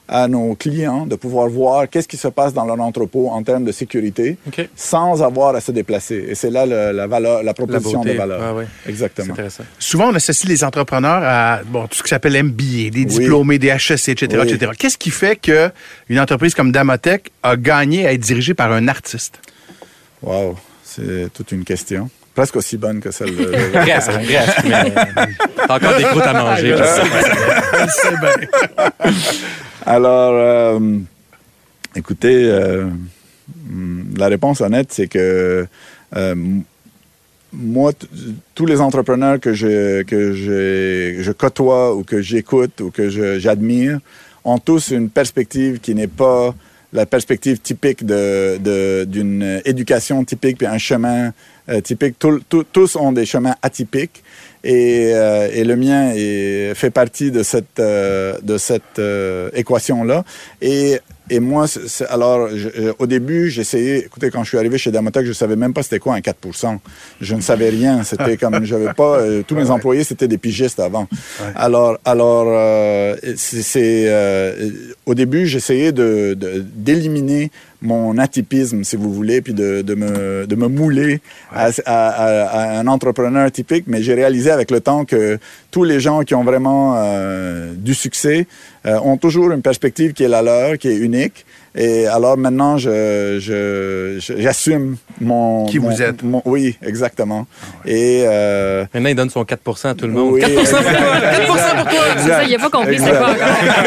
à nos clients de pouvoir voir qu'est-ce qui se passe dans leur entrepôt en termes de sécurité OK. sans avoir à se déplacer. Et c'est là le, la valeur, la proposition beauté. de valeur. Ah, oui. C'est Exactement. intéressant. Souvent, on associe les entrepreneurs à bon, tout ce qui s'appelle M B A, des diplômés, des H E C, et cetera, Oui. et cetera. Qu'est-ce qui fait qu'une entreprise comme Damotech a gagné à être dirigée par un artiste? Wow, c'est toute une question. Presque aussi bonne que celle de... Presque, presque, mais t'as encore des croûtes à manger. Je sais bien. Alors, euh, écoutez, euh, la réponse honnête, c'est que euh, moi, t- tous les entrepreneurs que je, que je, je côtoie ou que j'écoute ou que je, j'admire ont tous une perspective qui n'est pas la perspective typique de, de, d'une éducation typique puis un chemin euh, typique. Tout, tout, tous ont des chemins atypiques. Et, euh, et le mien est, fait partie de cette, euh, de cette euh, équation-là. Et, et moi, c'est, c'est, alors, je, je, au début, j'essayais... Écoutez, quand je suis arrivé chez Damotech, je ne savais même pas c'était quoi un quatre pour cent. Je ne savais rien. C'était comme... J'avais pas... Euh, tous mes employés, c'était des pigistes avant. Ouais. Alors, alors euh, c'est... c'est euh, au début, j'essayais de, de, d'éliminer mon atypisme, si vous voulez, puis de, de, me, de me mouler à, à, à, à un entrepreneur typique. Mais j'ai réalisé avec le temps que tous les gens qui ont vraiment euh, du succès euh, ont toujours une perspective qui est la leur, qui est unique. Et alors maintenant, je, je, je, j'assume mon... Qui mon, vous êtes. Mon, oui, exactement. Ah ouais. Et... Euh, maintenant, il donne son quatre pour cent à tout le monde. Oui, quatre pour cent pour toi! quatre pour cent pour toi! C'est ça, il n'a pas compris c'est quoi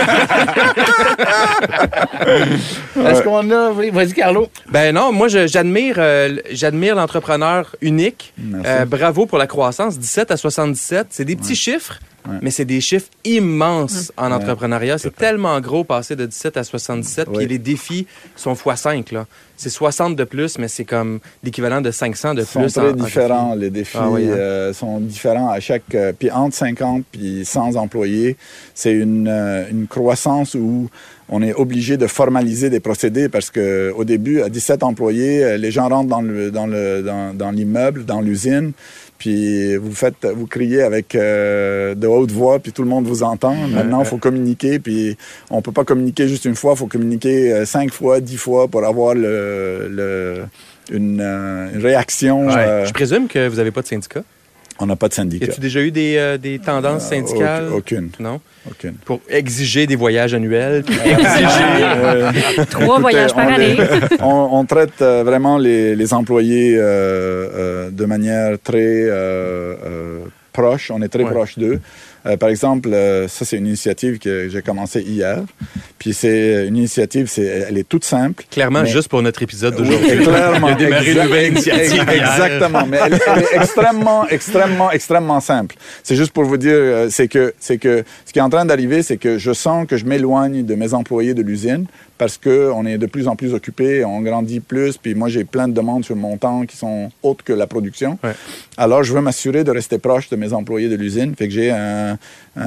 encore. Est-ce qu'on a... Vas-y, Carlo. Ben non, moi, je, j'admire, euh, j'admire l'entrepreneur unique. Euh, bravo pour la croissance. dix-sept à soixante-dix-sept, c'est des petits ouais. chiffres. Ouais. Mais c'est des chiffres immenses en ouais. entrepreneuriat. C'est tellement gros passer de dix-sept à soixante-dix-sept. Ouais. Puis les défis sont fois cinq. Là. C'est soixante de plus, mais c'est comme l'équivalent de cinq cents de plus. Ils sont très en, différents. en les défis ah, oui, hein. euh, sont différents à chaque... Euh, puis entre cinquante puis cent employés, c'est une, euh, une croissance où on est obligé de formaliser des procédés parce qu'au début, à dix-sept employés, les gens rentrent dans, le, dans, le, dans, dans l'immeuble, dans l'usine, puis vous faites, vous criez avec euh, de haute voix, puis tout le monde vous entend. Maintenant, il faut communiquer, puis on peut pas communiquer juste une fois, il faut communiquer euh, cinq fois, dix fois pour avoir le, le, une, euh, une réaction. Ouais. Euh... Je présume que vous n'avez pas de syndicat? On n'a pas de syndicat. As-tu déjà eu des, euh, des tendances syndicales? Euh, aucune. Non? Aucune. Pour exiger des voyages annuels, puis exiger... euh... Trois voyages par année. on, on traite euh, vraiment les, les employés euh, euh, de manière très euh, euh, proche. On est très ouais. proche d'eux. Euh, par exemple, euh, ça, c'est une initiative que j'ai commencée hier. Puis c'est une initiative, c'est, elle est toute simple. Clairement, mais... juste pour notre épisode d'aujourd'hui. Oui, clairement. Il a démarré une nouvelle initiative. Exactement. Mais elle, elle est extrêmement, extrêmement, extrêmement simple. C'est juste pour vous dire, euh, c'est que, c'est que ce qui est en train d'arriver, c'est que je sens que je m'éloigne de mes employés de l'usine parce qu'on est de plus en plus occupés, on grandit plus, puis moi, j'ai plein de demandes sur mon temps qui sont autres que la production. Ouais. Alors, je veux m'assurer de rester proche de mes employés de l'usine. Fait que j'ai un, un,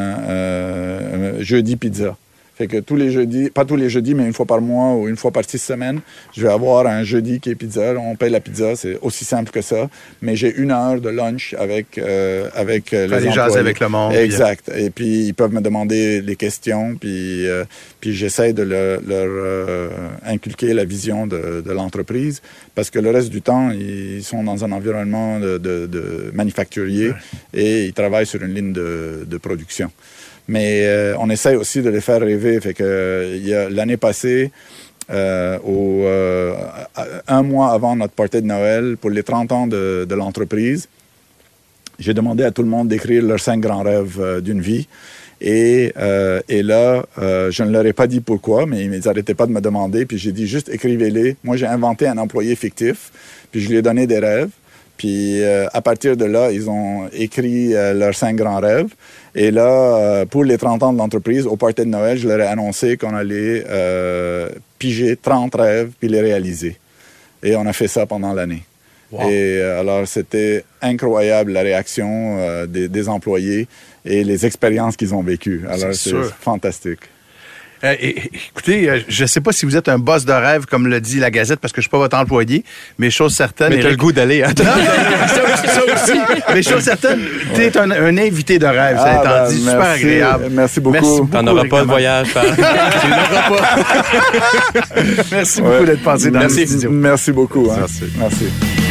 euh, un jeudi pizza. Fait que tous les jeudis, pas tous les jeudis, mais une fois par mois ou une fois par six semaines, je vais avoir un jeudi qui est pizza. On paye la pizza, c'est aussi simple que ça. Mais j'ai une heure de lunch avec, euh, avec euh, les employés. jaser avec le monde. Exact. Bien. Et puis, ils peuvent me demander des questions, puis, euh, puis j'essaie de le, leur euh, inculquer la vision de, de l'entreprise, parce que le reste du temps, ils sont dans un environnement de, de, de manufacturier ouais. et ils travaillent sur une ligne de, de production. Mais euh, on essaie aussi de les faire rêver. Fait que, euh, il y a, l'année passée, euh, au, euh, un mois avant notre party de Noël, pour les trente ans de, de l'entreprise, j'ai demandé à tout le monde d'écrire leurs cinq grands rêves euh, d'une vie. Et, euh, et là, euh, je ne leur ai pas dit pourquoi, mais ils n'arrêtaient pas de me demander. Puis j'ai dit juste écrivez-les. Moi, j'ai inventé un employé fictif, puis je lui ai donné des rêves. Puis euh, à partir de là, ils ont écrit euh, leurs cinq grands rêves. Et là, euh, pour les trente ans de l'entreprise, au party de Noël, je leur ai annoncé qu'on allait euh, piger trente rêves puis les réaliser. Et on a fait ça pendant l'année. Wow. Et euh, alors, c'était incroyable la réaction euh, des, des employés et les expériences qu'ils ont vécues. Alors, c'est, c'est fantastique. Euh, et- écoutez, euh, je ne sais pas si vous êtes un boss de rêve, comme le dit la Gazette, parce que je ne suis pas votre employé, mais chose certaine... Mais t'as Éric- le goût d'aller, hein? Non, ça, aussi- ça aussi. Mais chose certaine, tu es un, un invité de rêve, ça Ah, étant ben, dit. Super merci. agréable. Merci beaucoup. Merci beaucoup. T'en auras Éric pas de Lamarche. voyage, Pat. Tu l'auras pas. Merci beaucoup Ouais. d'être passé dans Merci. le studio. Merci beaucoup. hein. Merci. Merci.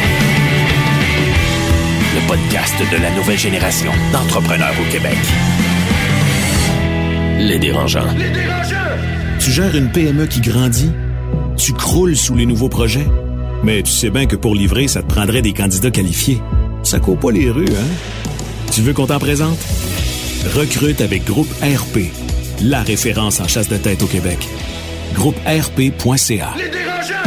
Le podcast de la nouvelle génération d'entrepreneurs au Québec. Les dérangeants. Les dérangeants! Tu gères une P M E qui grandit? Tu croules sous les nouveaux projets? Mais tu sais bien que pour livrer, ça te prendrait des candidats qualifiés. Ça court pas les rues, hein? Tu veux qu'on t'en présente? Recrute avec Groupe R P, la référence en chasse de tête au Québec. groupe r p point c a. Les dérangeants!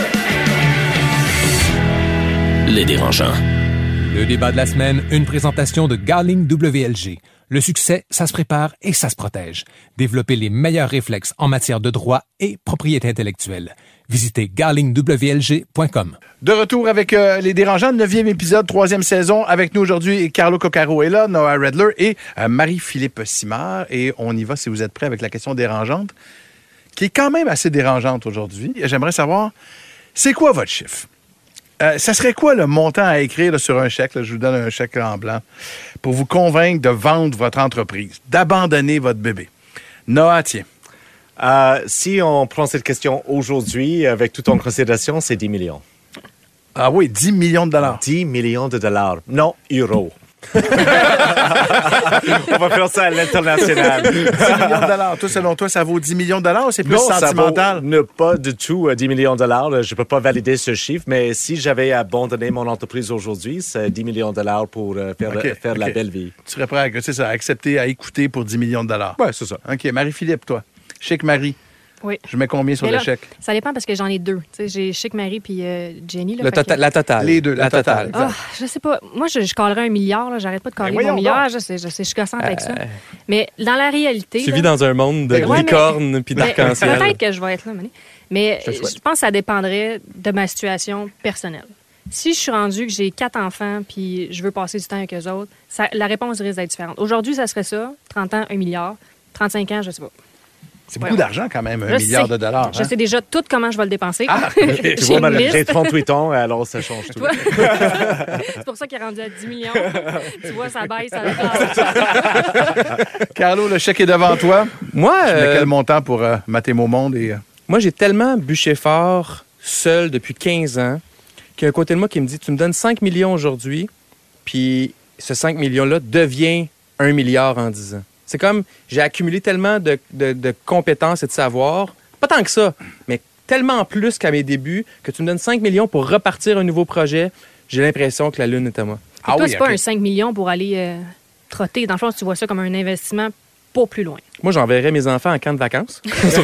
Les dérangeants. Le débat de la semaine, une présentation de Garling W L G. Le succès, ça se prépare et ça se protège. Développez les meilleurs réflexes en matière de droit et propriété intellectuelle. Visitez garling w l g point com. De retour avec euh, Les Dérangeants, neuvième épisode, troisième saison. Avec nous aujourd'hui, Carlo Coccaro est là, Noah Redler et euh, Marie-Philippe Simard. Et on y va, si vous êtes prêts, avec la question dérangeante, qui est quand même assez dérangeante aujourd'hui. J'aimerais savoir, c'est quoi votre chiffre? Euh, ça serait quoi le montant à écrire là, sur un chèque? Là, je vous donne un chèque en blanc pour vous convaincre de vendre votre entreprise, d'abandonner votre bébé. Noah, tiens. Euh, si on prend cette question aujourd'hui, avec tout en considération, c'est dix millions. Ah oui, dix millions de dollars. dix millions de dollars. Non, euros. On va faire ça à l'international. dix millions de dollars. Toi, selon toi, ça vaut dix millions de dollars ou c'est plus Non, ça sentimental? vaut ne pas du tout euh, dix millions de dollars. Je ne peux pas valider ce chiffre, mais si j'avais abandonné mon entreprise aujourd'hui, c'est dix millions de dollars pour euh, faire, OK, faire la OK. belle vie. Tu serais prêt à, c'est ça, à accepter, à écouter pour dix millions de dollars? Ouais, c'est ça. OK. Marie-Philippe, toi. Chic Marie. Oui. Je mets combien sur Mais le là, chèque? Ça dépend parce que j'en ai deux. Tu sais, j'ai Chic Marie puis euh, Jenny. Là, Le fait que- tota- la totale. Les deux, la totale. Ah, je sais pas. Moi, je, je calerais un milliard. Là. J'arrête pas de caler Ben voyons mon milliard. donc. Je sais, je sais, je suis gossante avec ça. Mais dans la réalité... Tu là, vis dans un monde de Ouais, mais- licornes puis mais d'arc-en-ciel. Peut-être que je vais être là, Mané. Mais Je te le souhaite. je pense que ça dépendrait de ma situation personnelle. Si je suis rendue que j'ai quatre enfants puis je veux passer du temps avec eux autres, ça, la réponse risque d'être différente. Aujourd'hui, ça serait ça. trente ans, un milliard. trente-cinq ans, je sais pas. C'est beaucoup Ouais. d'argent quand même, un Je milliard sais. de dollars. Je hein? sais déjà tout comment je vais le dépenser. Ah, J'ai Tu vois, une madame, liste. j'ai trente-huit ans, alors ça change tout. Toi- C'est pour ça qu'il est rendu à dix millions. Tu vois, ça baisse avec l'âge. Carlo, le chèque est devant toi. Moi, Tu mets euh, quel montant pour euh, mater mon monde? Et, euh, moi, j'ai tellement bûché fort, seul, depuis quinze ans, qu'il y a un côté de moi qui me dit, tu me donnes cinq millions aujourd'hui, puis ce cinq millions-là devient un milliard en dix ans. C'est comme, j'ai accumulé tellement de, de, de compétences et de savoir, pas tant que ça, mais tellement plus qu'à mes débuts, que tu me donnes cinq millions pour repartir un nouveau projet, j'ai l'impression que la lune est à moi. Et toi, oui, c'est pas ok. un cinq millions pour aller euh, trotter. Dans le fond, tu vois ça comme un investissement pas plus loin. Moi, j'enverrais mes enfants en camp de vacances.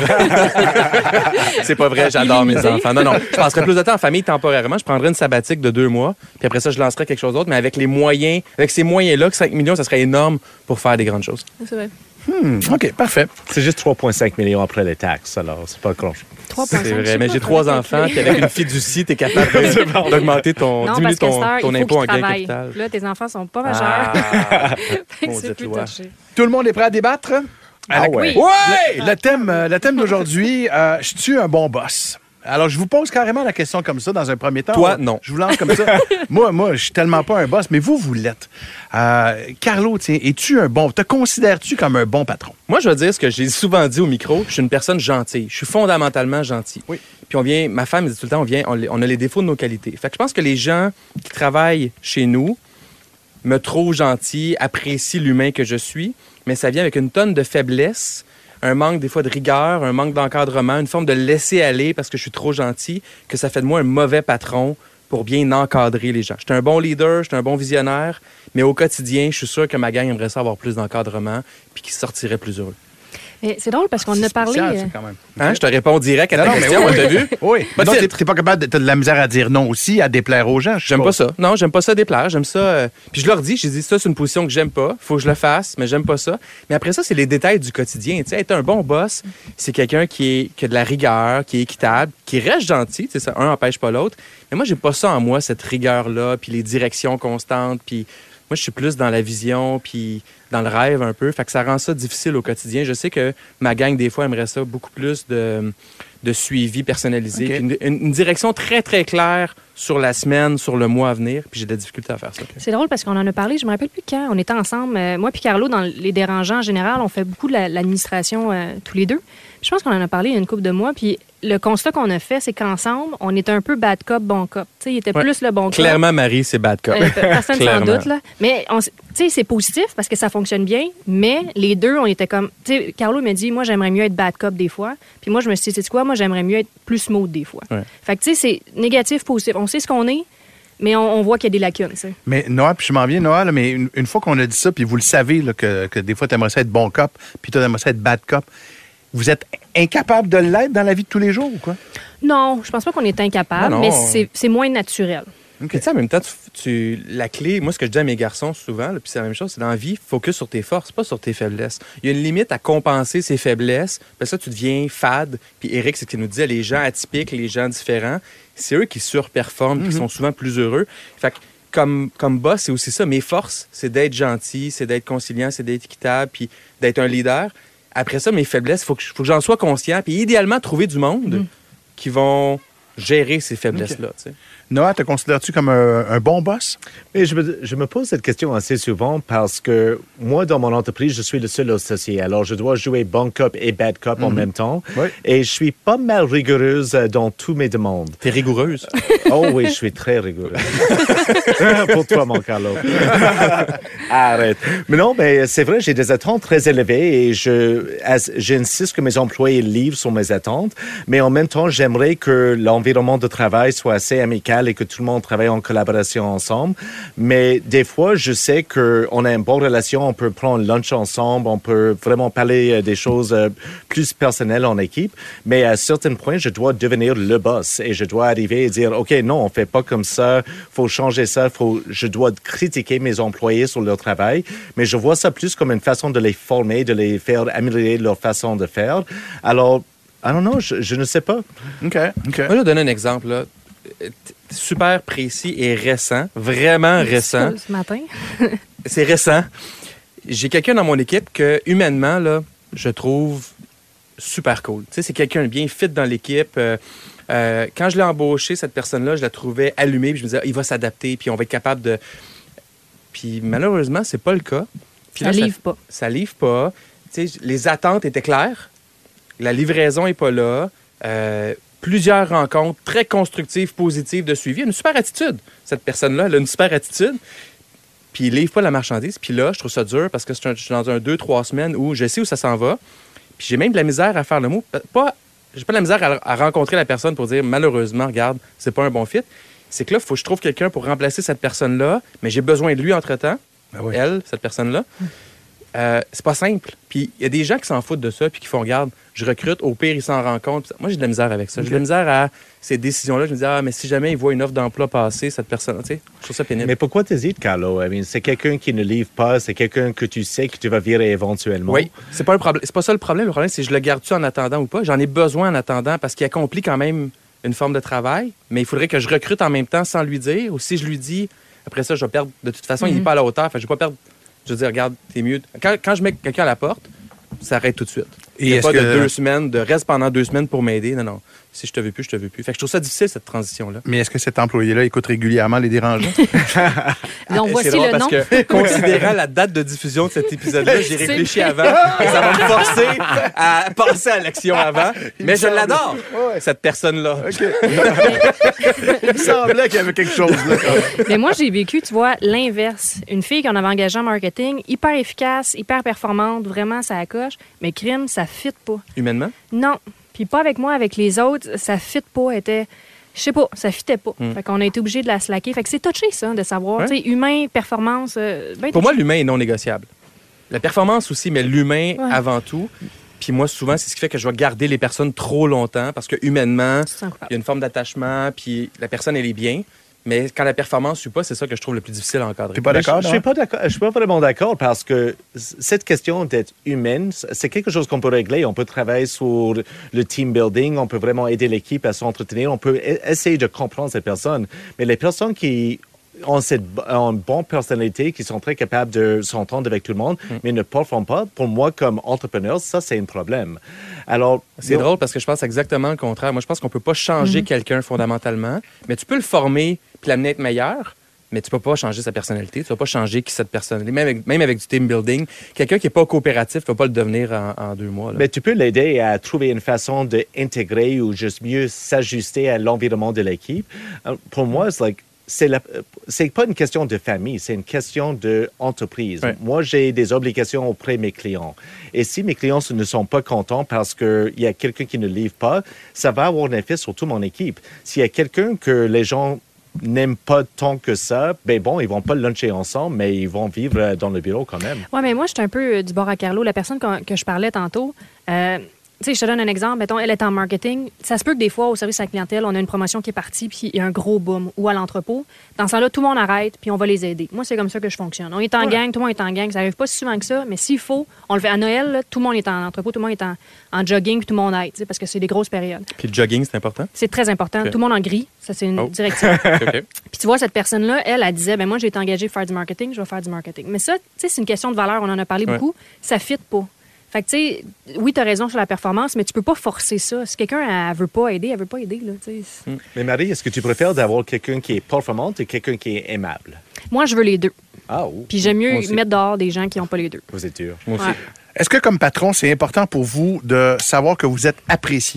C'est pas vrai, j'adore mes Illimité. enfants. Non, non, je passerais plus de temps en famille temporairement. Je prendrais une sabbatique de deux mois, puis après ça, je lancerais quelque chose d'autre, mais avec les moyens, avec ces moyens-là, que cinq millions, ça serait énorme pour faire des grandes choses. C'est vrai. hmm, OK, parfait. C'est juste trois virgule cinq millions après les taxes, alors c'est pas grand-chose. trois virgule cinq, C'est je vrai, sais mais pas, j'ai faudrait trois enfants, puis calculer. avec une fiducie, t'es capable de- d'augmenter ton, Non, diminuer parce que ton, cette heure, ton il faut impôt en qu'ils gain travaillent. capital. Là, tes enfants sont pas majeurs. Ah, Fait que maudite c'est plus loi. touché. Tout le monde est prêt à débattre? Ah Alors, ouais. Oui. Le, le thème, euh, le thème d'aujourd'hui, euh, je suis un bon boss. Alors, je vous pose carrément la question comme ça dans un premier temps. Toi, On- non. Je vous lance comme ça. moi, moi, je suis tellement pas un boss, mais vous, vous l'êtes. Euh, Carlo, tiens, es-tu un bon... Te considères-tu comme un bon patron? Moi, je vais dire ce que j'ai souvent dit au micro. Je suis une personne gentille. Je suis fondamentalement gentil. Oui. Puis on vient, ma femme me dit tout le temps, on vient, on, les- on a les défauts de nos qualités. Fait que je pense que les gens qui travaillent chez nous me trouvent gentil, apprécient l'humain que je suis, mais ça vient avec une tonne de faiblesse, un manque des fois de rigueur, un manque d'encadrement, une forme de laisser aller parce que je suis trop gentil, que ça fait de moi un mauvais patron pour bien encadrer les gens. Je suis un bon leader, je suis un bon visionnaire, mais au quotidien, je suis sûr que ma gang aimerait ça avoir plus d'encadrement puis qu'ils sortiraient plus heureux. Mais c'est drôle parce qu'on en a C'est parlé. spécial, ça, euh, quand même. Hein? Je te réponds direct à ta Non, non, mais question, oui, t'as vu? Oui. Pas de Donc, t'es filtre. t'es pas capable de... T'as de la misère à dire non aussi, à déplaire aux gens, je J'aime pas suppose. ça. Non, j'aime pas ça déplaire. J'aime ça. euh, Puis je leur dis, j'ai dit, ça, c'est une position que j'aime pas. Faut que je le fasse, mais j'aime pas ça. Mais après ça, c'est les détails du quotidien. Tu sais, être un bon boss, c'est quelqu'un qui, est, qui a de la rigueur, qui est équitable, qui reste gentil. Tu sais, ça, un empêche pas l'autre. Mais moi, j'ai pas ça en moi, cette rigueur-là, puis les directions constantes, puis Moi, je suis plus dans la vision puis dans le rêve un peu. Fait que ça rend ça difficile au quotidien. Je sais que ma gang, des fois, aimerait ça beaucoup plus de, de suivi personnalisé. Okay. Puis une, une direction très, très claire sur la semaine, sur le mois à venir. Puis j'ai de la difficulté à faire ça. C'est drôle parce qu'on en a parlé, je me rappelle plus quand. On était ensemble. Euh, moi puis Carlo, dans Les Dérangeants en général, on fait beaucoup de la, l'administration euh, tous les deux. Puis je pense qu'on en a parlé il y a une couple de mois. Puis le constat qu'on a fait, c'est qu'ensemble, on était un peu bad cop, bon cop. Tu sais, il était Ouais. plus le bon cop. Clairement, Marie, c'est bad cop. Euh, personne s'en Clairement. doute, là. Mais, on s- tu sais, c'est positif parce que ça fonctionne bien, mais les deux, on était comme... Tu sais, Carlo m'a dit, moi, j'aimerais mieux être bad cop des fois. Puis moi, je me suis dit, tu sais quoi, moi, j'aimerais mieux être plus smooth des fois. Ouais. Fait que, tu sais, c'est négatif, positif. On sait ce qu'on est, mais on, on voit qu'il y a des lacunes, tu sais. Mais Noah, puis je m'en viens, Noah, là, mais une, une fois qu'on a dit ça, puis vous le savez, là, que, que des fois, tu aimerais ça être bon cop, puis tu aimerais ça être bad cop, vous êtes incapable de l'être dans la vie de tous les jours ou quoi? Non, je pense pas qu'on est incapable, Non, non. mais c'est, c'est moins naturel. OK. Puis tu sais, en même temps, tu, tu- la clé, moi, ce que je dis à mes garçons souvent, là, puis c'est la même chose, c'est dans la vie, focus sur tes forces, pas sur tes faiblesses. Il y a une limite à compenser ses faiblesses, puis ça, tu deviens fade. Puis Eric, c'est ce qu'il nous disait, les gens atypiques, les gens différents, c'est eux qui surperforment, puis qui sont souvent plus heureux. Fait que, comme, comme boss, c'est aussi ça. Mes forces, c'est d'être gentil, c'est d'être conciliant, c'est d'être équitable, puis d'être un leader. Après ça, mes faiblesses, il faut que, faut que j'en sois conscient, puis idéalement, trouver du monde qui vont gérer ces faiblesses-là. tu sais. Noah, te considères-tu comme un, un bon boss? Mais je me, je me pose cette question assez souvent parce que moi, dans mon entreprise, je suis le seul associé. Alors, je dois jouer bon cop et bad cop en même temps. Oui. Et je suis pas mal rigoureuse dans tous mes demandes. T'es rigoureuse. Oh oui, je suis très rigoureuse. Pour toi, mon Carlo. Arrête. Mais non, mais c'est vrai, j'ai des attentes très élevées et je, as- j'insiste que mes employés livrent sur mes attentes. Mais en même temps, j'aimerais que l'environnement de travail soit assez amical et que tout le monde travaille en collaboration ensemble. Mais des fois, je sais qu'on a une bonne relation, on peut prendre lunch ensemble, on peut vraiment parler euh, des choses euh, plus personnelles en équipe. Mais à certains points, je dois devenir le boss et je dois arriver et dire, OK, non, on fait pas comme ça, faut changer ça, faut, je dois critiquer mes employés sur leur travail. Mais je vois ça plus comme une façon de les former, de les faire améliorer leur façon de faire. Alors, I don't know, je, je ne sais pas. OK, OK. Moi, je vais donner un exemple, là. T- super précis et récent, vraiment récent. Ce matin. C'est récent. J'ai quelqu'un dans mon équipe que, humainement, là, je trouve super cool. Tu sais, c'est quelqu'un de bien fit dans l'équipe. Euh, euh, quand je l'ai embauché, cette personne-là, je la trouvais allumée. Puis je me disais, ah, il va s'adapter, puis on va être capable de... Puis malheureusement, c'est pas le cas. Puis Ça là, livre pas. Ça livre pas. Tu sais, les attentes étaient claires. La livraison est pas là. Euh, plusieurs rencontres très constructives, positives de suivi. Elle a une super attitude, cette personne-là. Elle a une super attitude. Puis il livre pas la marchandise. Puis là, je trouve ça dur parce que c'est un- je suis dans un deux, trois semaines où je sais où ça s'en va. Puis j'ai même de la misère à faire le mot. Pas, j'ai pas de la misère à, à rencontrer la personne pour dire, malheureusement, regarde, c'est pas un bon fit. C'est que là, il faut que je trouve quelqu'un pour remplacer cette personne-là, mais j'ai besoin de lui entre-temps. Ben oui. Elle, cette personne-là. Euh, c'est pas simple. Puis il y a des gens qui s'en foutent de ça, puis qui font, regarde, je recrute, au pire, ils s'en rendent compte. Moi, j'ai de la misère avec ça. J'ai de la misère à ces décisions-là. Je me dis, ah, mais si jamais ils voient une offre d'emploi passer, cette personne, tu sais, je trouve ça pénible. Mais pourquoi t'hésites, Carlo? I mean, c'est quelqu'un qui ne livre pas, c'est quelqu'un que tu sais que tu vas virer éventuellement. Oui, c'est pas un problème. C'est pas ça le problème. Le problème, c'est je le garde-tu en attendant ou pas. J'en ai besoin en attendant parce qu'il accomplit quand même une forme de travail, mais il faudrait que je recrute en même temps sans lui dire. Ou si je lui dis, après ça, je vais perdre. De toute façon, il n'est pas à la hauteur. Fait que je vais pas perdre. Je veux dire, regarde, t'es mieux. Quand, quand je mets quelqu'un à la porte, ça arrête tout de suite. Et Il n'y a est-ce pas que- de deux semaines, de reste pendant deux semaines pour m'aider. Non, non. Si je te veux plus, je te veux plus. Fait que je trouve ça difficile, cette transition-là. Mais est-ce que cet employé-là écoute régulièrement les dérangeants? Donc, Et voici c'est drôle le parce nom. que, considérant la date de diffusion de cet épisode-là, j'ai C'est- réfléchi avant. Et ça va me forcer à passer à l'action avant. Mais je l'adore, cette personne-là. Il me semblait qu'il y avait quelque chose là. Mais moi, j'ai vécu, tu vois, l'inverse. Une fille qu'on avait engagée en marketing, hyper efficace, hyper performante, vraiment, ça accroche. Mais crime, ça fit pas. Humainement? Non. Puis pas avec moi, avec les autres, ça fit pas. Elle était, je sais pas, ça fitait pas. Fait qu'on a été obligé de la slacker. Fait que c'est touché, ça, de savoir. Ouais. Tu sais, humain, performance. euh, ben Pour touché. moi, l'humain est non négociable. La performance aussi, mais l'humain Ouais. avant tout. Puis moi, souvent, c'est ce qui fait que je vais garder les personnes trop longtemps parce que humainement, Tu te sens coupable. il y a une forme d'attachement, puis la personne, elle est bien. Mais quand la performance ne suit pas, c'est ça que je trouve le plus difficile à encadrer. T'es pas Mais d'accord, Je, je suis non? pas d'accord. Je suis pas vraiment d'accord parce que c- cette question d'être humaine, c'est quelque chose qu'on peut régler. On peut travailler sur le team building, on peut vraiment aider l'équipe à s'entretenir, on peut e- essayer de comprendre ces personnes. Mais les personnes qui ont cette ont une bonne personnalité, qui sont très capables de s'entendre avec tout le monde, mm. mais ne performent pas. Pour moi, comme entrepreneur, ça, c'est un problème. Alors, c'est donc... drôle parce que je pense exactement le contraire. Moi, je pense qu'on peut pas changer mm. quelqu'un fondamentalement, mais tu peux le former puis l'amener à être meilleur. Mais tu peux pas changer sa personnalité, tu vas pas changer qui cette personne. Même avec, même avec du team building, quelqu'un qui est pas coopératif, tu vas pas le devenir en, en deux mois. Là. Mais tu peux l'aider à trouver une façon d'intégrer ou juste mieux s'ajuster à l'environnement de l'équipe. Alors, pour moi, c'est like, c'est la, c'est pas une question de famille, c'est une question d'entreprise. Ouais. Moi, j'ai des obligations auprès de mes clients. Et si mes clients ne sont pas contents parce qu'il y a quelqu'un qui ne livre pas, ça va avoir un effet sur toute mon équipe. S'il y a quelqu'un que les gens n'aiment pas tant que ça, ben bon, ils vont pas luncher ensemble, mais ils vont vivre dans le bureau quand même. Oui, mais moi, je suis un peu du bord à Carlo. La personne que, que je parlais tantôt, euh, tu sais, je te donne un exemple. Mettons, elle est en marketing. Ça se peut que des fois, au service à la clientèle, on a une promotion qui est partie, puis il y a un gros boom. Ou à l'entrepôt. Dans ce temps-là, tout le monde arrête, puis on va les aider. Moi, c'est comme ça que je fonctionne. On est en ouais. gang, tout le monde est en gang. Ça n'arrive pas si souvent que ça, mais s'il faut, on le fait. À Noël, là, tout le monde est en entrepôt, tout le monde est en, en jogging, puis tout le monde aide, parce que c'est des grosses périodes. Puis le jogging, c'est important? C'est très important. Okay. Tout le monde en gris. Ça, c'est une oh. directive. Okay. Puis tu vois, cette personne-là, elle, elle disait, ben moi, j'ai été engagée pour faire du marketing, je vais faire du marketing. Mais ça, tu sais, c'est une question de valeur. On en a parlé ouais. beaucoup. Ça ne fit pas. Fait que, tu sais, oui, tu as raison sur la performance, mais tu peux pas forcer ça. Si quelqu'un ne veut pas aider, elle veut pas aider. Là, mm. Mais Marie, est-ce que tu préfères d'avoir quelqu'un qui est performant et quelqu'un qui est aimable? Moi, je veux les deux. Ah, oh. Puis j'aime mieux mettre dehors des gens qui n'ont pas les deux. Vous êtes dur. Moi aussi. Ouais. Est-ce que, comme patron, c'est important pour vous de savoir que vous êtes apprécié?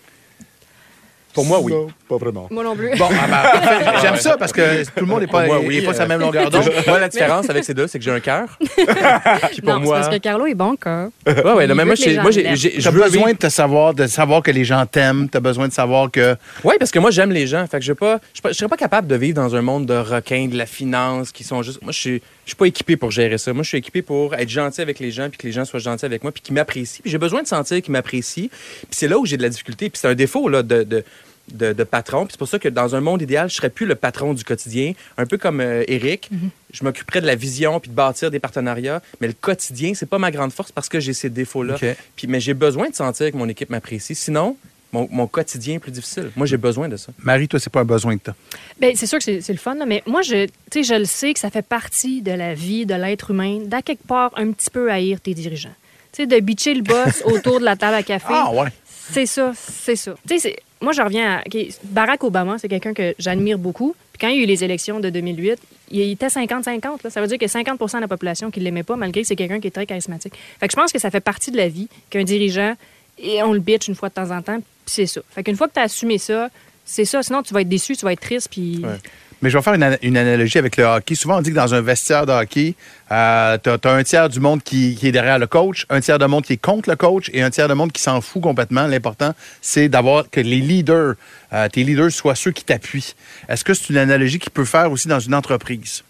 Pour moi, oui. Non, pas vraiment. Moi non plus. Bon, ah ben, en fait, j'aime ça parce que tout le monde n'est pas, moi, oui, pas euh... sa même longueur d'onde. Moi, la différence avec ces deux, c'est que j'ai un cœur. Puis pour non, moi... c'est parce que Carlo est bon cœur. Oui, oui. Non, mais moi, j'ai, moi j'ai, j'ai, j'ai besoin vivre... de te savoir, de savoir que les gens t'aiment. T'as besoin de savoir que... Oui, parce que moi, j'aime les gens. Fait que je ne serais pas capable de vivre dans un monde de requins, de la finance, qui sont juste... Moi, je suis... Je suis pas équipé pour gérer ça. Moi, je suis équipé pour être gentil avec les gens, puis que les gens soient gentils avec moi, puis qu'ils m'apprécient. Puis j'ai besoin de sentir qu'ils m'apprécient. Puis c'est là où j'ai de la difficulté. Puis c'est un défaut là, de, de, de, de patron. Puis c'est pour ça que dans un monde idéal, je serais plus le patron du quotidien. Un peu comme euh, Éric. Mm-hmm. Je m'occuperais de la vision puis de bâtir des partenariats. Mais le quotidien, c'est pas ma grande force parce que j'ai ces défauts-là. Okay. Puis, mais j'ai besoin de sentir que mon équipe m'apprécie. Sinon... Mon, mon quotidien est plus difficile. Moi, j'ai besoin de ça. Marie, toi, c'est pas un besoin que tu as. Bien, c'est sûr que c'est, c'est le fun, là, mais moi, je, je le sais que ça fait partie de la vie de l'être humain, d'à quelque part, un petit peu haïr tes dirigeants. Tu sais, de bitcher le boss autour de la table à café. Ah, ouais. C'est ça, c'est ça. Tu sais, moi, je reviens à... Okay, Barack Obama, c'est quelqu'un que j'admire beaucoup. Puis quand il y a eu les élections de deux mille huit, il était cinquante cinquante. Là. Ça veut dire que cinquante pour cent de la population qui ne l'aimait pas, malgré que c'est quelqu'un qui est très charismatique. Fait que je pense que ça fait partie de la vie qu'un dirigeant, et on le bitch une fois de temps en temps, puis c'est ça. Fait qu'une fois que tu as assumé ça, c'est ça. Sinon, tu vas être déçu, tu vas être triste, puis... Ouais. Mais je vais faire une, une analogie avec le hockey. Souvent, on dit que dans un vestiaire de hockey, euh, tu as un tiers du monde qui, qui est derrière le coach, un tiers de monde qui est contre le coach et un tiers de monde qui s'en fout complètement. L'important, c'est d'avoir que les leaders, euh, tes leaders, soient ceux qui t'appuient. Est-ce que c'est une analogie qui peut faire aussi dans une entreprise?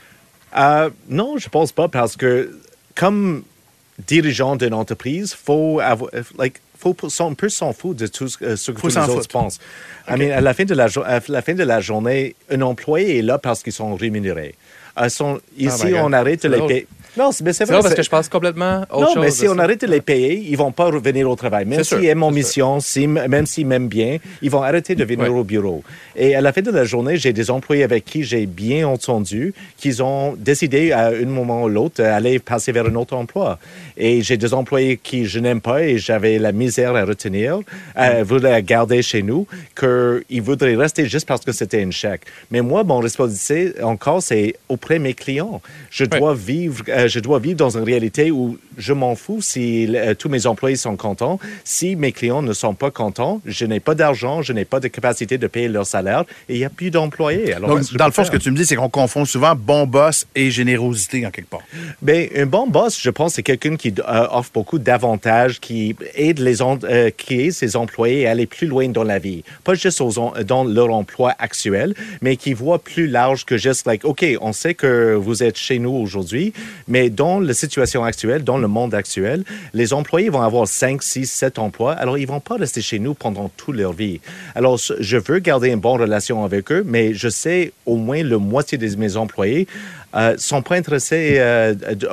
Euh, non, je pense pas, parce que comme dirigeant d'une entreprise, il faut avoir... Like, faut, on peut s'en foutre de tout ce que tous les autres pensent. Okay. I mean, à, la fin de la, à la fin de la journée, un employé est là parce qu'ils sont rémunérés. Ils sont, ici, oh on arrête de les payer. Non, c'est, mais c'est, c'est vrai. C'est parce que je pense complètement autre non, chose. Non, mais si on ça. arrête de les payer, ils ne vont pas revenir au travail. Même s'ils aiment mon mission, si, même s'ils m'aiment bien, ils vont arrêter de venir ouais. au bureau. Et à la fin de la journée, j'ai des employés avec qui j'ai bien entendu qu'ils ont décidé à un moment ou l'autre d'aller passer vers un autre emploi. Et j'ai des employés qui je n'aime pas et j'avais la misère à retenir, à vouloir garder chez nous, qu'ils voudraient rester juste parce que c'était un chèque. Mais moi, mon responsabilité encore, c'est auprès de mes clients. Je dois ouais. vivre... Euh, je dois vivre dans une réalité où je m'en fous si euh, tous mes employés sont contents. Si mes clients ne sont pas contents, je n'ai pas d'argent, je n'ai pas de capacité de payer leur salaire et il n'y a plus d'employés. Alors, donc, dans le fond, faire? Ce que tu me dis, c'est qu'on confond souvent bon boss et générosité en quelque part. Bien, un bon boss, je pense, c'est quelqu'un qui euh, offre beaucoup d'avantages, qui aide, les on, euh, qui aide ses employés à aller plus loin dans la vie. Pas juste aux, dans leur emploi actuel, mais qui voit plus large que juste, like, OK, on sait que vous êtes chez nous aujourd'hui, mais dans la situation actuelle, dans le monde actuel, les employés vont avoir cinq, six, sept emplois. Alors, ils ne vont pas rester chez nous pendant toute leur vie. Alors, je veux garder une bonne relation avec eux, mais je sais au moins la moitié de mes employés ne euh, sont pas intéressés euh,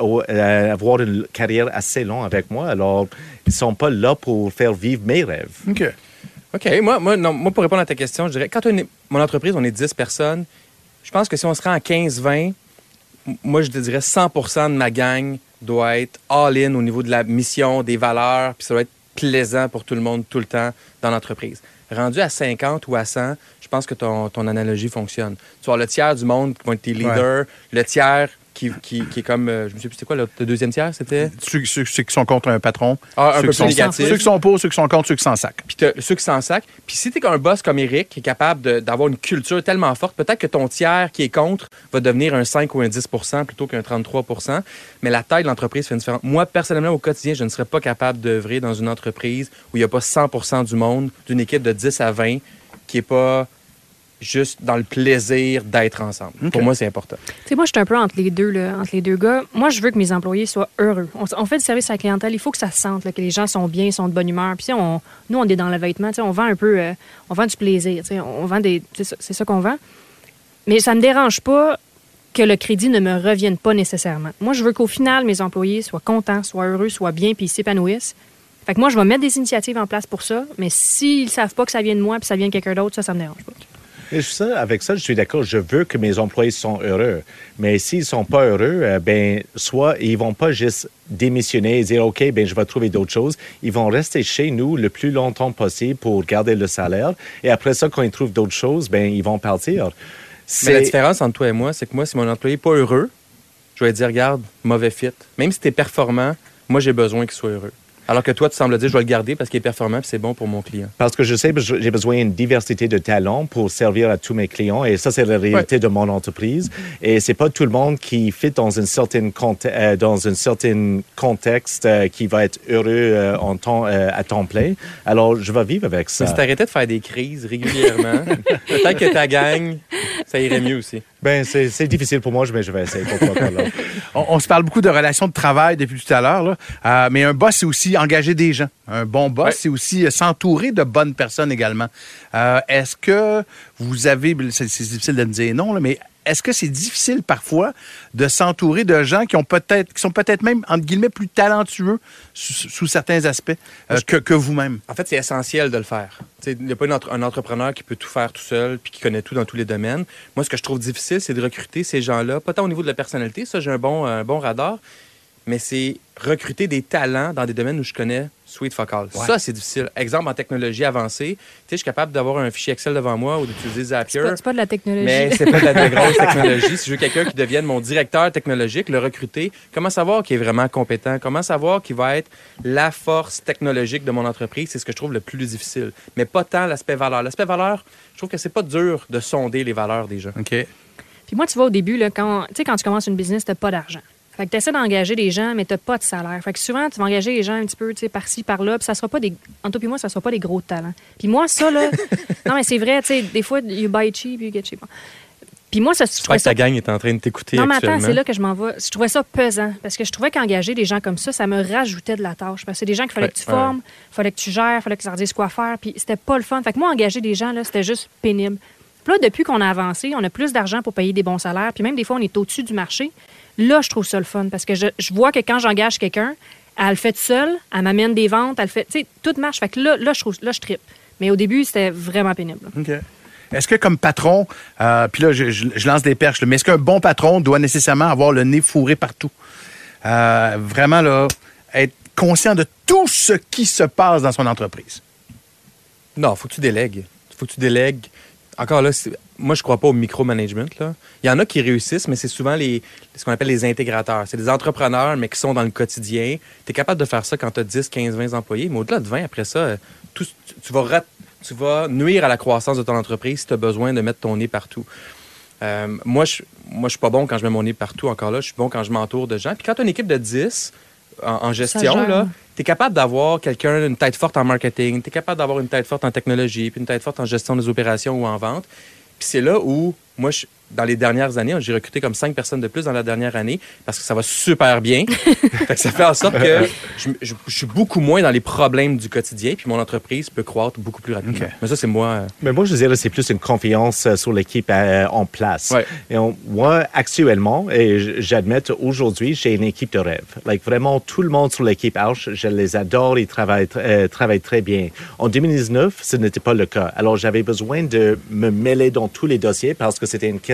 à avoir une carrière assez longue avec moi. Alors, ils ne sont pas là pour faire vivre mes rêves. OK. OK. Moi, moi, non, moi, pour répondre à ta question, je dirais, quand on est, mon entreprise, on est dix personnes, Je pense que si on se rend à quinze vingt, moi, je te dirais cent pour cent de ma gang doit être all-in au niveau de la mission, des valeurs, puis ça doit être plaisant pour tout le monde, tout le temps, dans l'entreprise. Rendu à cinquante ou à cent, je pense que ton, ton analogie fonctionne. Tu vois, le tiers du monde qui vont être tes leaders, ouais. le tiers qui, qui, qui est comme, euh, je me souviens plus, c'était quoi, le, le deuxième tiers, c'était? Ceux, ceux, ceux qui sont contre un patron. Ah, un peu plus sont, négatif. Ceux qui sont pour, ceux qui sont contre, ceux qui s'en sacent. Puis ceux qui s'en sacent. Puis si t'es un boss comme Eric, qui est capable de, d'avoir une culture tellement forte, peut-être que ton tiers qui est contre va devenir un cinq ou un dix pour cent plutôt qu'un trente-trois pour cent. Mais la taille de l'entreprise fait une différence. Moi, personnellement, au quotidien, je ne serais pas capable d'œuvrer dans une entreprise où il n'y a pas cent pour cent du monde, d'une équipe de dix à vingt, qui n'est pas juste dans le plaisir d'être ensemble. Okay. Pour moi, c'est important. Tu sais, moi, je suis un peu entre les deux, là, entre les deux gars. Moi, je veux que mes employés soient heureux. On, on fait du service à la clientèle, il faut que ça se sente, là, que les gens sont bien, sont de bonne humeur. Puis, on, nous, on est dans le vêtement, on vend un peu, euh, on vend du plaisir, on vend des, c'est ça, c'est ça qu'on vend. Mais ça me dérange pas que le crédit ne me revienne pas nécessairement. Moi, je veux qu'au final, mes employés soient contents, soient heureux, soient bien, puis ils s'épanouissent. Fait que moi, je vais mettre des initiatives en place pour ça, mais s'ils savent pas que ça vient de moi puis ça vient de quelqu'un d'autre, ça, ça me dérange pas. Et ça, avec ça, je suis d'accord. Je veux que mes employés sont heureux. Mais s'ils sont pas heureux, euh, ben soit ils vont pas juste démissionner et dire OK, ben je vais trouver d'autres choses. Ils vont rester chez nous le plus longtemps possible pour garder le salaire. Et après ça, quand ils trouvent d'autres choses, ben ils vont partir. C'est... Mais la différence entre toi et moi, c'est que moi, si mon employé n'est pas heureux, je vais dire regarde, mauvais fit. Même si tu es performant, moi j'ai besoin qu'il soit heureux. Alors que toi, tu sembles dire, je vais le garder parce qu'il est performant et c'est bon pour mon client. Parce que je sais que j'ai besoin d'une diversité de talents pour servir à tous mes clients. Et ça, c'est la réalité ouais. de mon entreprise. Et c'est pas tout le monde qui fit dans une certaine, conte- euh, dans un certain contexte euh, qui va être heureux euh, en temps, euh, à temps plein. Alors, je vais vivre avec ça. Mais si t'arrêtais de faire des crises régulièrement, peut-être que ta gang, ça irait mieux aussi. Ben, c'est, c'est difficile pour moi, mais je vais essayer. Pourquoi pas, là. on, on se parle beaucoup de relations de travail depuis tout à l'heure, là. Euh, mais un boss, c'est aussi engager des gens. Un bon boss, ouais. c'est aussi s'entourer de bonnes personnes également. Euh, est-ce que vous avez, c'est, c'est difficile de me dire non, là, mais est-ce que c'est difficile parfois de s'entourer de gens qui ont peut-être, qui sont peut-être même, entre guillemets, plus talentueux sous, sous certains aspects euh, que, que vous-même? En fait, c'est essentiel de le faire. Il n'y a pas une entre, un entrepreneur qui peut tout faire tout seul puis qui connaît tout dans tous les domaines. Moi, ce que je trouve difficile, c'est de recruter ces gens-là, pas tant au niveau de la personnalité, ça, j'ai un bon, un bon radar, mais c'est recruter des talents dans des domaines où je connais sweet fuck all. Ouais. Ça, c'est difficile. Exemple, en technologie avancée, je suis capable d'avoir un fichier Excel devant moi ou d'utiliser Zapier. C'est pas, c'est pas de la technologie. Mais c'est pas de la grosse technologie. Si je veux quelqu'un qui devienne mon directeur technologique, le recruter, comment savoir qu'il est vraiment compétent? Comment savoir qu'il va être la force technologique de mon entreprise? C'est ce que je trouve le plus difficile. Mais pas tant l'aspect valeur. L'aspect valeur, je trouve que c'est pas dur de sonder les valeurs des gens. OK. Puis moi, tu vois, au début, là, quand, quand tu commences une business, t'as pas d'argent. Fait que tu essaies d'engager des gens, mais tu n'as pas de salaire. Fait que souvent, tu vas engager les gens un petit peu par-ci, par-là, puis ça sera pas des. Entre toi et moi, ça sera pas des gros talents. Puis moi, ça, là. non, mais c'est vrai, tu sais, des fois, you buy cheap, you get cheap. Puis moi, ça. Je crois que ta gang est en train de t'écouter. Non, mais attends, c'est là que je m'en vais. Je trouvais ça pesant. Parce que je trouvais qu'engager des gens comme ça, ça me rajoutait de la tâche. Parce que c'est des gens qu'il fallait ouais, que tu formes, il ouais. fallait que tu gères, il fallait que tu leur dises quoi faire. Puis c'était pas le fun. Fait que moi, engager des gens, là, c'était juste pénible. Puis là, depuis qu'on a avancé, on a plus d'argent pour payer des bons salaires. Puis même des fois, on est au-dessus du marché. Là, je trouve ça le fun parce que je, je vois que quand j'engage quelqu'un, elle le fait toute seule, elle m'amène des ventes, elle le fait, tu sais, tout marche. Fait que là, là, je trouve, là, je trippe. Mais au début, c'était vraiment pénible. OK. Est-ce que comme patron, euh, puis là, je, je, je lance des perches, là, mais est-ce qu'un bon patron doit nécessairement avoir le nez fourré partout? Euh, vraiment, là, être conscient de tout ce qui se passe dans son entreprise? Non, il faut que tu délègues. Il faut que tu délègues. Encore là, c'est... moi, je crois pas au micromanagement. Là. Il y en a qui réussissent, mais c'est souvent les, ce qu'on appelle les intégrateurs. C'est des entrepreneurs, mais qui sont dans le quotidien. Tu es capable de faire ça quand tu as dix, quinze, vingt employés, mais au-delà de vingt, après ça, tout, tu, tu, vas rat, tu vas nuire à la croissance de ton entreprise si tu as besoin de mettre ton nez partout. Euh, moi, je moi, je suis pas bon quand je mets mon nez partout. Encore là, je suis bon quand je m'entoure de gens. Puis quand tu as une équipe de dix en, en gestion, là, tu es capable d'avoir quelqu'un, une tête forte en marketing, tu es capable d'avoir une tête forte en technologie, puis une tête forte en gestion des opérations ou en vente. Puis c'est là où, moi, je, dans les dernières années, j'ai recruté comme cinq personnes de plus dans la dernière année parce que ça va super bien. Fait que ça fait en sorte que je, je, je suis beaucoup moins dans les problèmes du quotidien, puis mon entreprise peut croître beaucoup plus rapidement. Okay. Mais ça, c'est moi. Euh... Mais moi, je dirais c'est plus une confiance sur l'équipe euh, en place. Ouais. Et on, moi, actuellement, et j'admets aujourd'hui, j'ai une équipe de rêve. Like, vraiment, tout le monde sur l'équipe Arch, je les adore, ils travaillent, euh, travaillent très bien. En deux mille dix-neuf, ce n'était pas le cas. Alors, j'avais besoin de me mêler dans tous les dossiers parce que c'était une question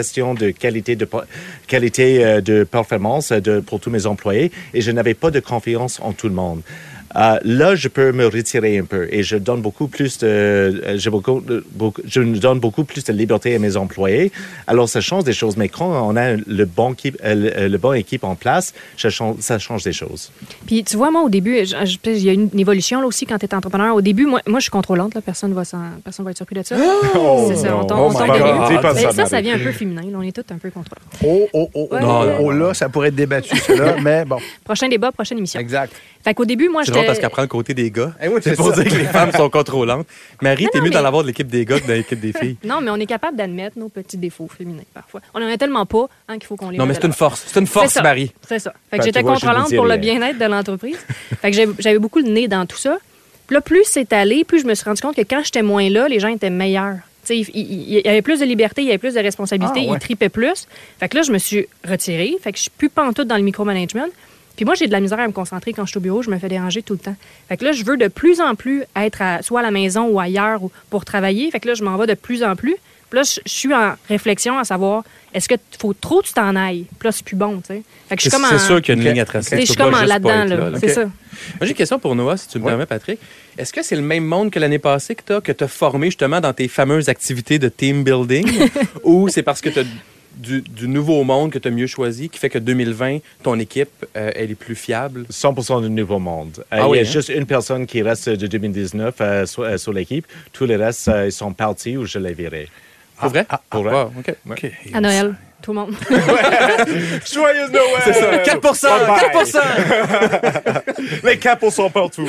question de qualité de qualité euh, de performance de, pour tous mes employés et je n'avais pas de confiance en tout le monde. Euh, là, je peux me retirer un peu et je donne beaucoup plus de, euh, je, beaucoup, beaucoup, je donne beaucoup plus de liberté à mes employés. Alors, ça change des choses. Mais quand on a le bon équipe, euh, le, le bon équipe en place, ça change, ça change des choses. Puis, tu vois, moi, au début, je, je, il y a une évolution là aussi quand tu es entrepreneur. Au début, moi, moi je suis contrôlante. Là, personne ne va, personne va être surpris de ça. Oh! C'est ça, on tombe, Oh on tombe my de God. haut. Pas Ça, ça, ça, ça vient un peu féminin. Là, on est tous un peu contrôlants. Oh, oh, oh, Ouais. non, Ouais. oh, là, ça pourrait être débattu, cela, mais bon. Prochain débat, prochaine émission. Exact. Fait qu'au début, moi, C'est j'étais... drôle parce qu'elle prend le côté des gars. Eh oui, c'est c'est pour ça. dire que les femmes sont contrôlantes. Marie, Mais t'es non, mieux mais- d'en avoir de l'équipe des gars que de l'équipe des filles. Non, mais on est capable d'admettre nos petits défauts féminins, parfois. On n'en a tellement pas hein, qu'il faut qu'on les Non, mais mette c'est de une force. C'est une force, C'est ça. Marie. C'est ça. Fait Ben, que j'étais tu vois, je contrôlante ne dis pour le rien. bien-être de l'entreprise. Fait que j'avais- j'avais beaucoup le nez dans tout ça. Puis là, plus c'est allé, plus je me suis rendu compte que quand j'étais moins là, les gens étaient meilleurs. Tu sais, il, il- il y avait plus de liberté, il y avait plus de responsabilité, Ah, ouais. ils tripaient plus. Fait que là, je me suis retirée. Fait que je suis plus pantoute dans le micromanagement. Puis moi, j'ai de la misère à me concentrer quand je suis au bureau. Je me fais déranger tout le temps. Fait que là, je veux de plus en plus être à- soit à la maison ou ailleurs ou pour travailler. Fait que là, je m'en vais de plus en plus. Puis là, je je suis en réflexion à savoir, est-ce qu'il faut trop que tu t'en ailles? Puis là, c'est plus bon, tu sais. Fait que je suis C'est comme en... c'est sûr qu'il y a une Ok. ligne à tracer. Tu sais, je Tu suis peux comme pas en juste pas là-dedans, être là. là. C'est ça. Moi, j'ai une question pour Noah, si tu me Ouais. permets, Patrick. Est-ce que c'est le même monde que l'année passée que tu as, que tu as formé justement dans tes fameuses activités de team building? Ou c'est parce que tu as du, du nouveau monde que tu as mieux choisi qui fait que deux mille vingt, ton équipe, euh, elle est plus fiable? cent pour cent du nouveau monde. Euh, Ah il oui, y a hein? juste une personne qui reste de deux mille dix-neuf euh, sur, euh, sur l'équipe. Tous les restes, euh, ils sont partis ou je les viré. Pour vrai? ah, pour vrai. Wow, OK. OK. À Noël, tout le monde. Joyeux Noël! C'est ça. quatre pour cent! Bye bye. quatre pour cent! Les capos sont partout.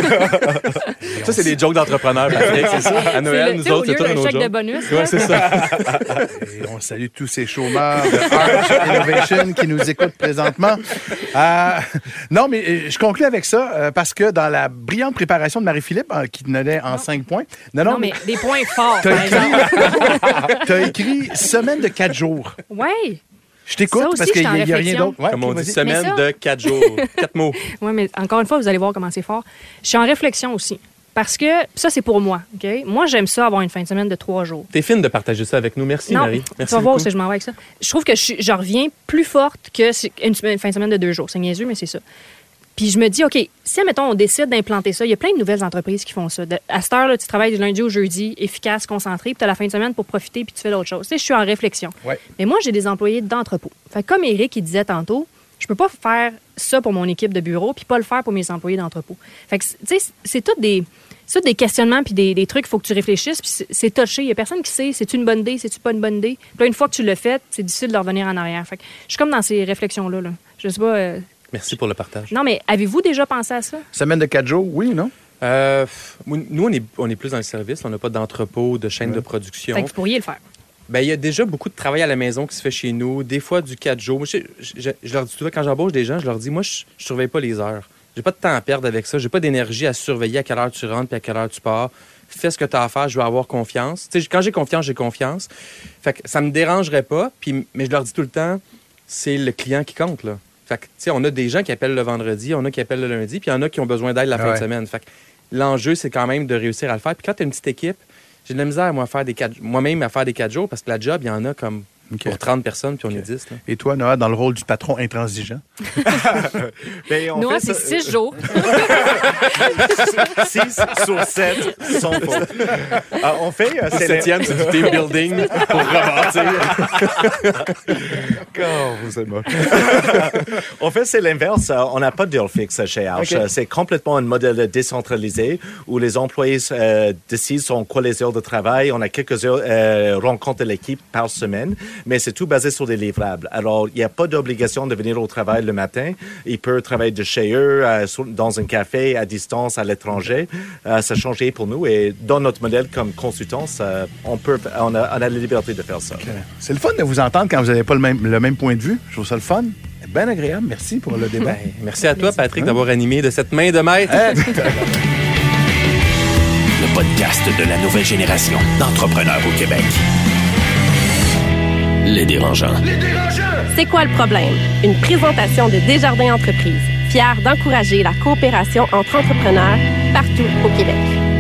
Ça, c'est des jokes d'entrepreneurs, Patrick, c'est ça? À Noël, C'est le- tu nous sais, au autres, c'est lieu tout d'un nos chèque de jokes. bonus. Ouais, là. c'est ça. Et on salue tous ces chômeurs de Arch Innovation qui nous écoutent présentement. Euh, non, mais euh, je conclue avec ça euh, parce que dans la brillante préparation de Marie-Philippe, euh, qui tenait en cinq points. Non, non, Non, mais des points forts, T'as par exemple. tu as écrit semaine de quatre jours. Ouais. Je t'écoute Ça aussi, parce qu'il n'y a, j'étais en il y a rien réflexion. d'autre. Ouais, Comme on ok, dit, vas-y. semaine Mais ça- de quatre jours. Quatre mots. Oui, mais encore une fois, vous allez voir comment c'est fort. Je suis en réflexion aussi. Parce que ça, c'est pour moi. OK? Moi, j'aime ça avoir une fin de semaine de trois jours. T'es fine de partager ça avec nous. Merci, non, Marie. tu Merci vas voir où beaucoup. c'est que je m'en vais avec ça. Je trouve que je, suis- je reviens plus forte que si- une, semaine- une fin de semaine de deux jours. C'est niaiseux, mais c'est ça. Puis je me dis, OK, si, admettons, on décide d'implanter ça, il y a plein de nouvelles entreprises qui font ça. De- à cette heure-là, tu travailles du lundi au jeudi, efficace, concentré, puis tu as la fin de semaine pour profiter, puis tu fais d'autres choses. Tu sais, je suis en réflexion. Ouais. Mais moi, j'ai des employés d'entrepôt. Fait que comme Éric, il disait tantôt, je peux pas faire ça pour mon équipe de bureau, puis pas le faire pour mes employés d'entrepôt. Fait que, tu sais, c'est tout des... C'est tout des questionnements puis des, des trucs, il faut que tu réfléchisses. Puis c'est- c'est touché. Il n'y a personne qui sait, c'est-tu une bonne idée, c'est-tu pas une bonne idée. Puis là, une fois que tu l'as fait, c'est difficile de revenir en arrière. Fait que je suis comme dans ces réflexions-là. Là. Je sais pas. euh, Merci pour le partage. Non, mais avez-vous déjà pensé à ça? Semaine de quatre jours, oui ou non? Euh, nous, on est, on est plus dans le service. On n'a pas d'entrepôt, de chaîne de production. Fait que vous pourriez le faire. Ben, il y a déjà beaucoup de travail à la maison qui se fait chez nous, des fois du quatre jours. Moi, Je, je- je leur dis tout le temps, quand j'embauche des gens, je leur dis, moi, je ne surveille pas les heures. J'ai pas de temps à perdre avec ça. J'ai pas d'énergie à surveiller à quelle heure tu rentres puis à quelle heure tu pars. Fais ce que tu as à faire, je vais avoir confiance. Tu sais, quand j'ai confiance, j'ai confiance. Fait que ça me dérangerait pas, puis, mais je leur dis tout le temps, c'est le client qui compte, là. Fait que, tu sais, on a des gens qui appellent le vendredi, on a qui appellent le lundi, puis il y en a qui ont besoin d'aide la fin Ouais. de semaine. Fait que l'enjeu, c'est quand même de réussir à le faire. Puis quand tu as une petite équipe, j'ai de la misère, moi, à faire des quatre, moi-même, à faire des quatre jours, parce que la job, il y en a comme OK. pour trente personnes, puis on est dix. Là. Et toi, Noah, dans le rôle du patron intransigeant? Ben, on Noah, fait c'est ça- six jours. six sur sept sont faux. Euh, on fait... euh, Le c'est le- septième, c'est du team building pour rebâtir. Oh, vous êtes moche. En fait, c'est l'inverse. Euh, On n'a pas de deal fixe chez Arch. OK. Euh, C'est complètement un modèle décentralisé où les employés euh, décident sur quoi les heures de travail. On a quelques heures, euh, rencontres de l'équipe par semaine, mais c'est tout basé sur des livrables. Alors, il n'y a pas d'obligation de venir au travail le matin. Ils peuvent travailler de chez eux, euh, sur- dans un café, à distance, à l'étranger. Euh, ça a changé pour nous. Et dans notre modèle comme consultant, ça, on, peut, on, a, on a la liberté de faire ça. C'est le fun de vous entendre quand vous n'avez pas le même, le même point de vue. Je trouve ça le fun. Bien agréable. Merci pour le débat. Ben, merci à toi, Patrick, d'avoir animé de cette main de maître. Le podcast de la nouvelle génération d'entrepreneurs au Québec. Les dérangeants. C'est quoi le problème? Une présentation de Desjardins Entreprises, fière d'encourager la coopération entre entrepreneurs partout au Québec.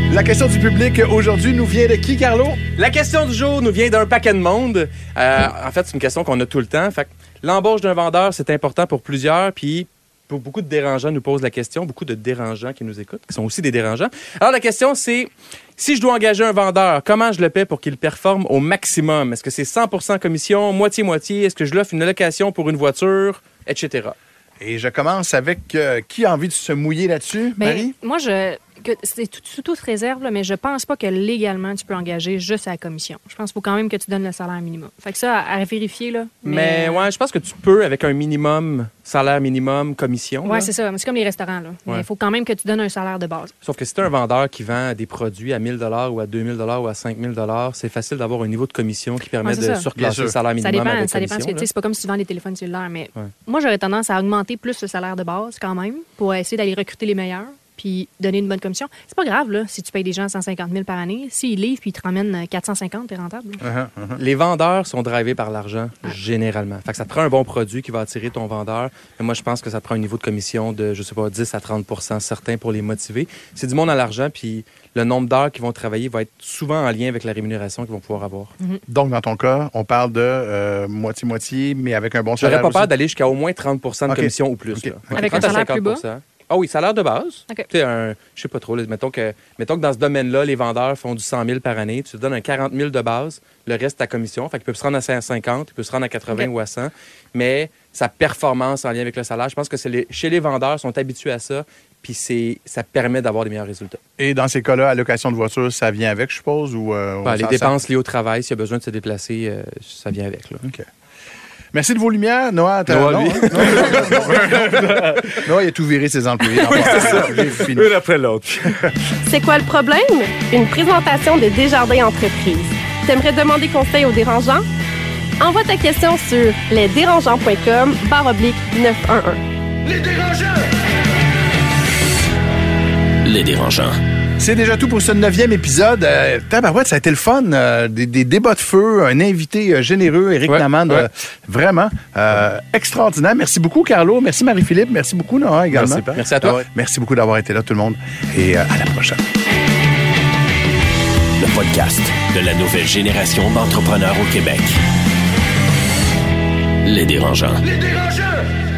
La question du public aujourd'hui nous vient de qui, Carlo? La question du jour nous vient d'un paquet de monde. Euh, en fait, c'est une question qu'on a tout le temps. Fait que l'embauche d'un vendeur, c'est important pour plusieurs, puis pour beaucoup de dérangeants nous posent la question, beaucoup de dérangeants qui nous écoutent, qui sont aussi des dérangeants. Alors, la question, c'est, si je dois engager un vendeur, comment je le paie pour qu'il performe au maximum? Est-ce que c'est cent pour cent commission, moitié-moitié? Est-ce que je lui offre une location pour une voiture, et cetera? Et je commence avec euh, qui a envie de se mouiller là-dessus, Ben, Marie? moi, je, que c'est tout, sous toute réserve, là, mais je pense pas que légalement, tu peux engager juste à la commission. Je pense qu'il faut quand même que tu donnes le salaire minimum. Fait que ça, à, à vérifier, là. Mais, mais ouais, je pense que tu peux avec un minimum, salaire minimum, commission. Ouais, là. C'est ça. C'est comme les restaurants, là. Mais il Ouais. faut quand même que tu donnes un salaire de base. Sauf que si tu es un vendeur qui vend des produits à mille dollars ou à deux mille dollars ou à cinq mille dollars, c'est facile d'avoir un niveau de commission qui permet Ouais, c'est de ça. surclasser le salaire Ça minimum dépend, avec ça dépend. commission, Parce que, tu sais, c'est pas comme si tu vends des téléphones cellulaires, mais Ouais. moi, j'aurais tendance à augmenter plus le salaire de base quand même pour essayer d'aller recruter les meilleurs puis donner une bonne commission. C'est pas grave, là, si tu payes des gens cent cinquante mille par année. S'ils livrent puis ils te ramènent quatre cent cinquante, t'es rentable. là. Uh-huh, uh-huh. Les vendeurs sont drivés par l'argent, généralement. Fait que ça te prend un bon produit qui va attirer ton vendeur. Mais moi, je pense que ça te prend un niveau de commission de, je sais pas, dix à trente pour cent certains pour les motiver. C'est du monde à l'argent, puis le nombre d'heures qu'ils vont travailler va être souvent en lien avec la rémunération qu'ils vont pouvoir avoir. Donc, dans ton cas, on parle de euh, moitié-moitié, mais avec un bon J'aurais salaire pas peur aussi. d'aller jusqu'à au moins trente pour cent de OK. commission ou plus. OK. là. Avec un trente à salaire plus cinquante pour cent. Ah oui, salaire de base. OK. Tu sais, un, je sais pas trop, là, mettons que, mettons que dans ce domaine-là, les vendeurs font du cent mille par année. Tu te donnes un quarante mille de base, le reste ta commission. Fait qu'il peut se rendre à cinquante, il peut se rendre à quatre-vingts OK. ou à cent. Mais sa performance en lien avec le salaire, je pense que c'est les, chez les vendeurs, sont habitués à ça. Puis c'est, ça permet d'avoir des meilleurs résultats. Et dans ces cas-là, allocation de voiture, ça vient avec, je suppose? Ou, euh, on Ben, les s'en dépenses liées au travail, s'il y a besoin de se déplacer, euh, ça vient avec. Là. OK. Merci de vos lumières. Noah, t'as... Noah, non, lui. hein? Noah, il a tout viré ses employés. C'est ça. J'ai fini. Une après l'autre. C'est quoi le problème? Une présentation de Desjardins Entreprises. T'aimerais demander conseil aux dérangeants? Envoie ta question sur lesdérangeants.com barre oblique neuf un un. Les dérangeants! Les dérangeants. C'est déjà tout pour ce neuvième épisode. Euh, tabarouette, ça a été le fun. Euh, des, des débats de feu, un invité euh, généreux, Éric Ouais, Lamande. ouais. euh, vraiment euh, extraordinaire. Merci beaucoup, Carlo. Merci, Marie-Philippe. Merci beaucoup, Noah, également. Merci, Pat. Merci à toi. Ah ouais. Merci beaucoup d'avoir été là, tout le monde. Et euh, à la prochaine. Le podcast de la nouvelle génération d'entrepreneurs au Québec. Les dérangeants. Les dérangeants!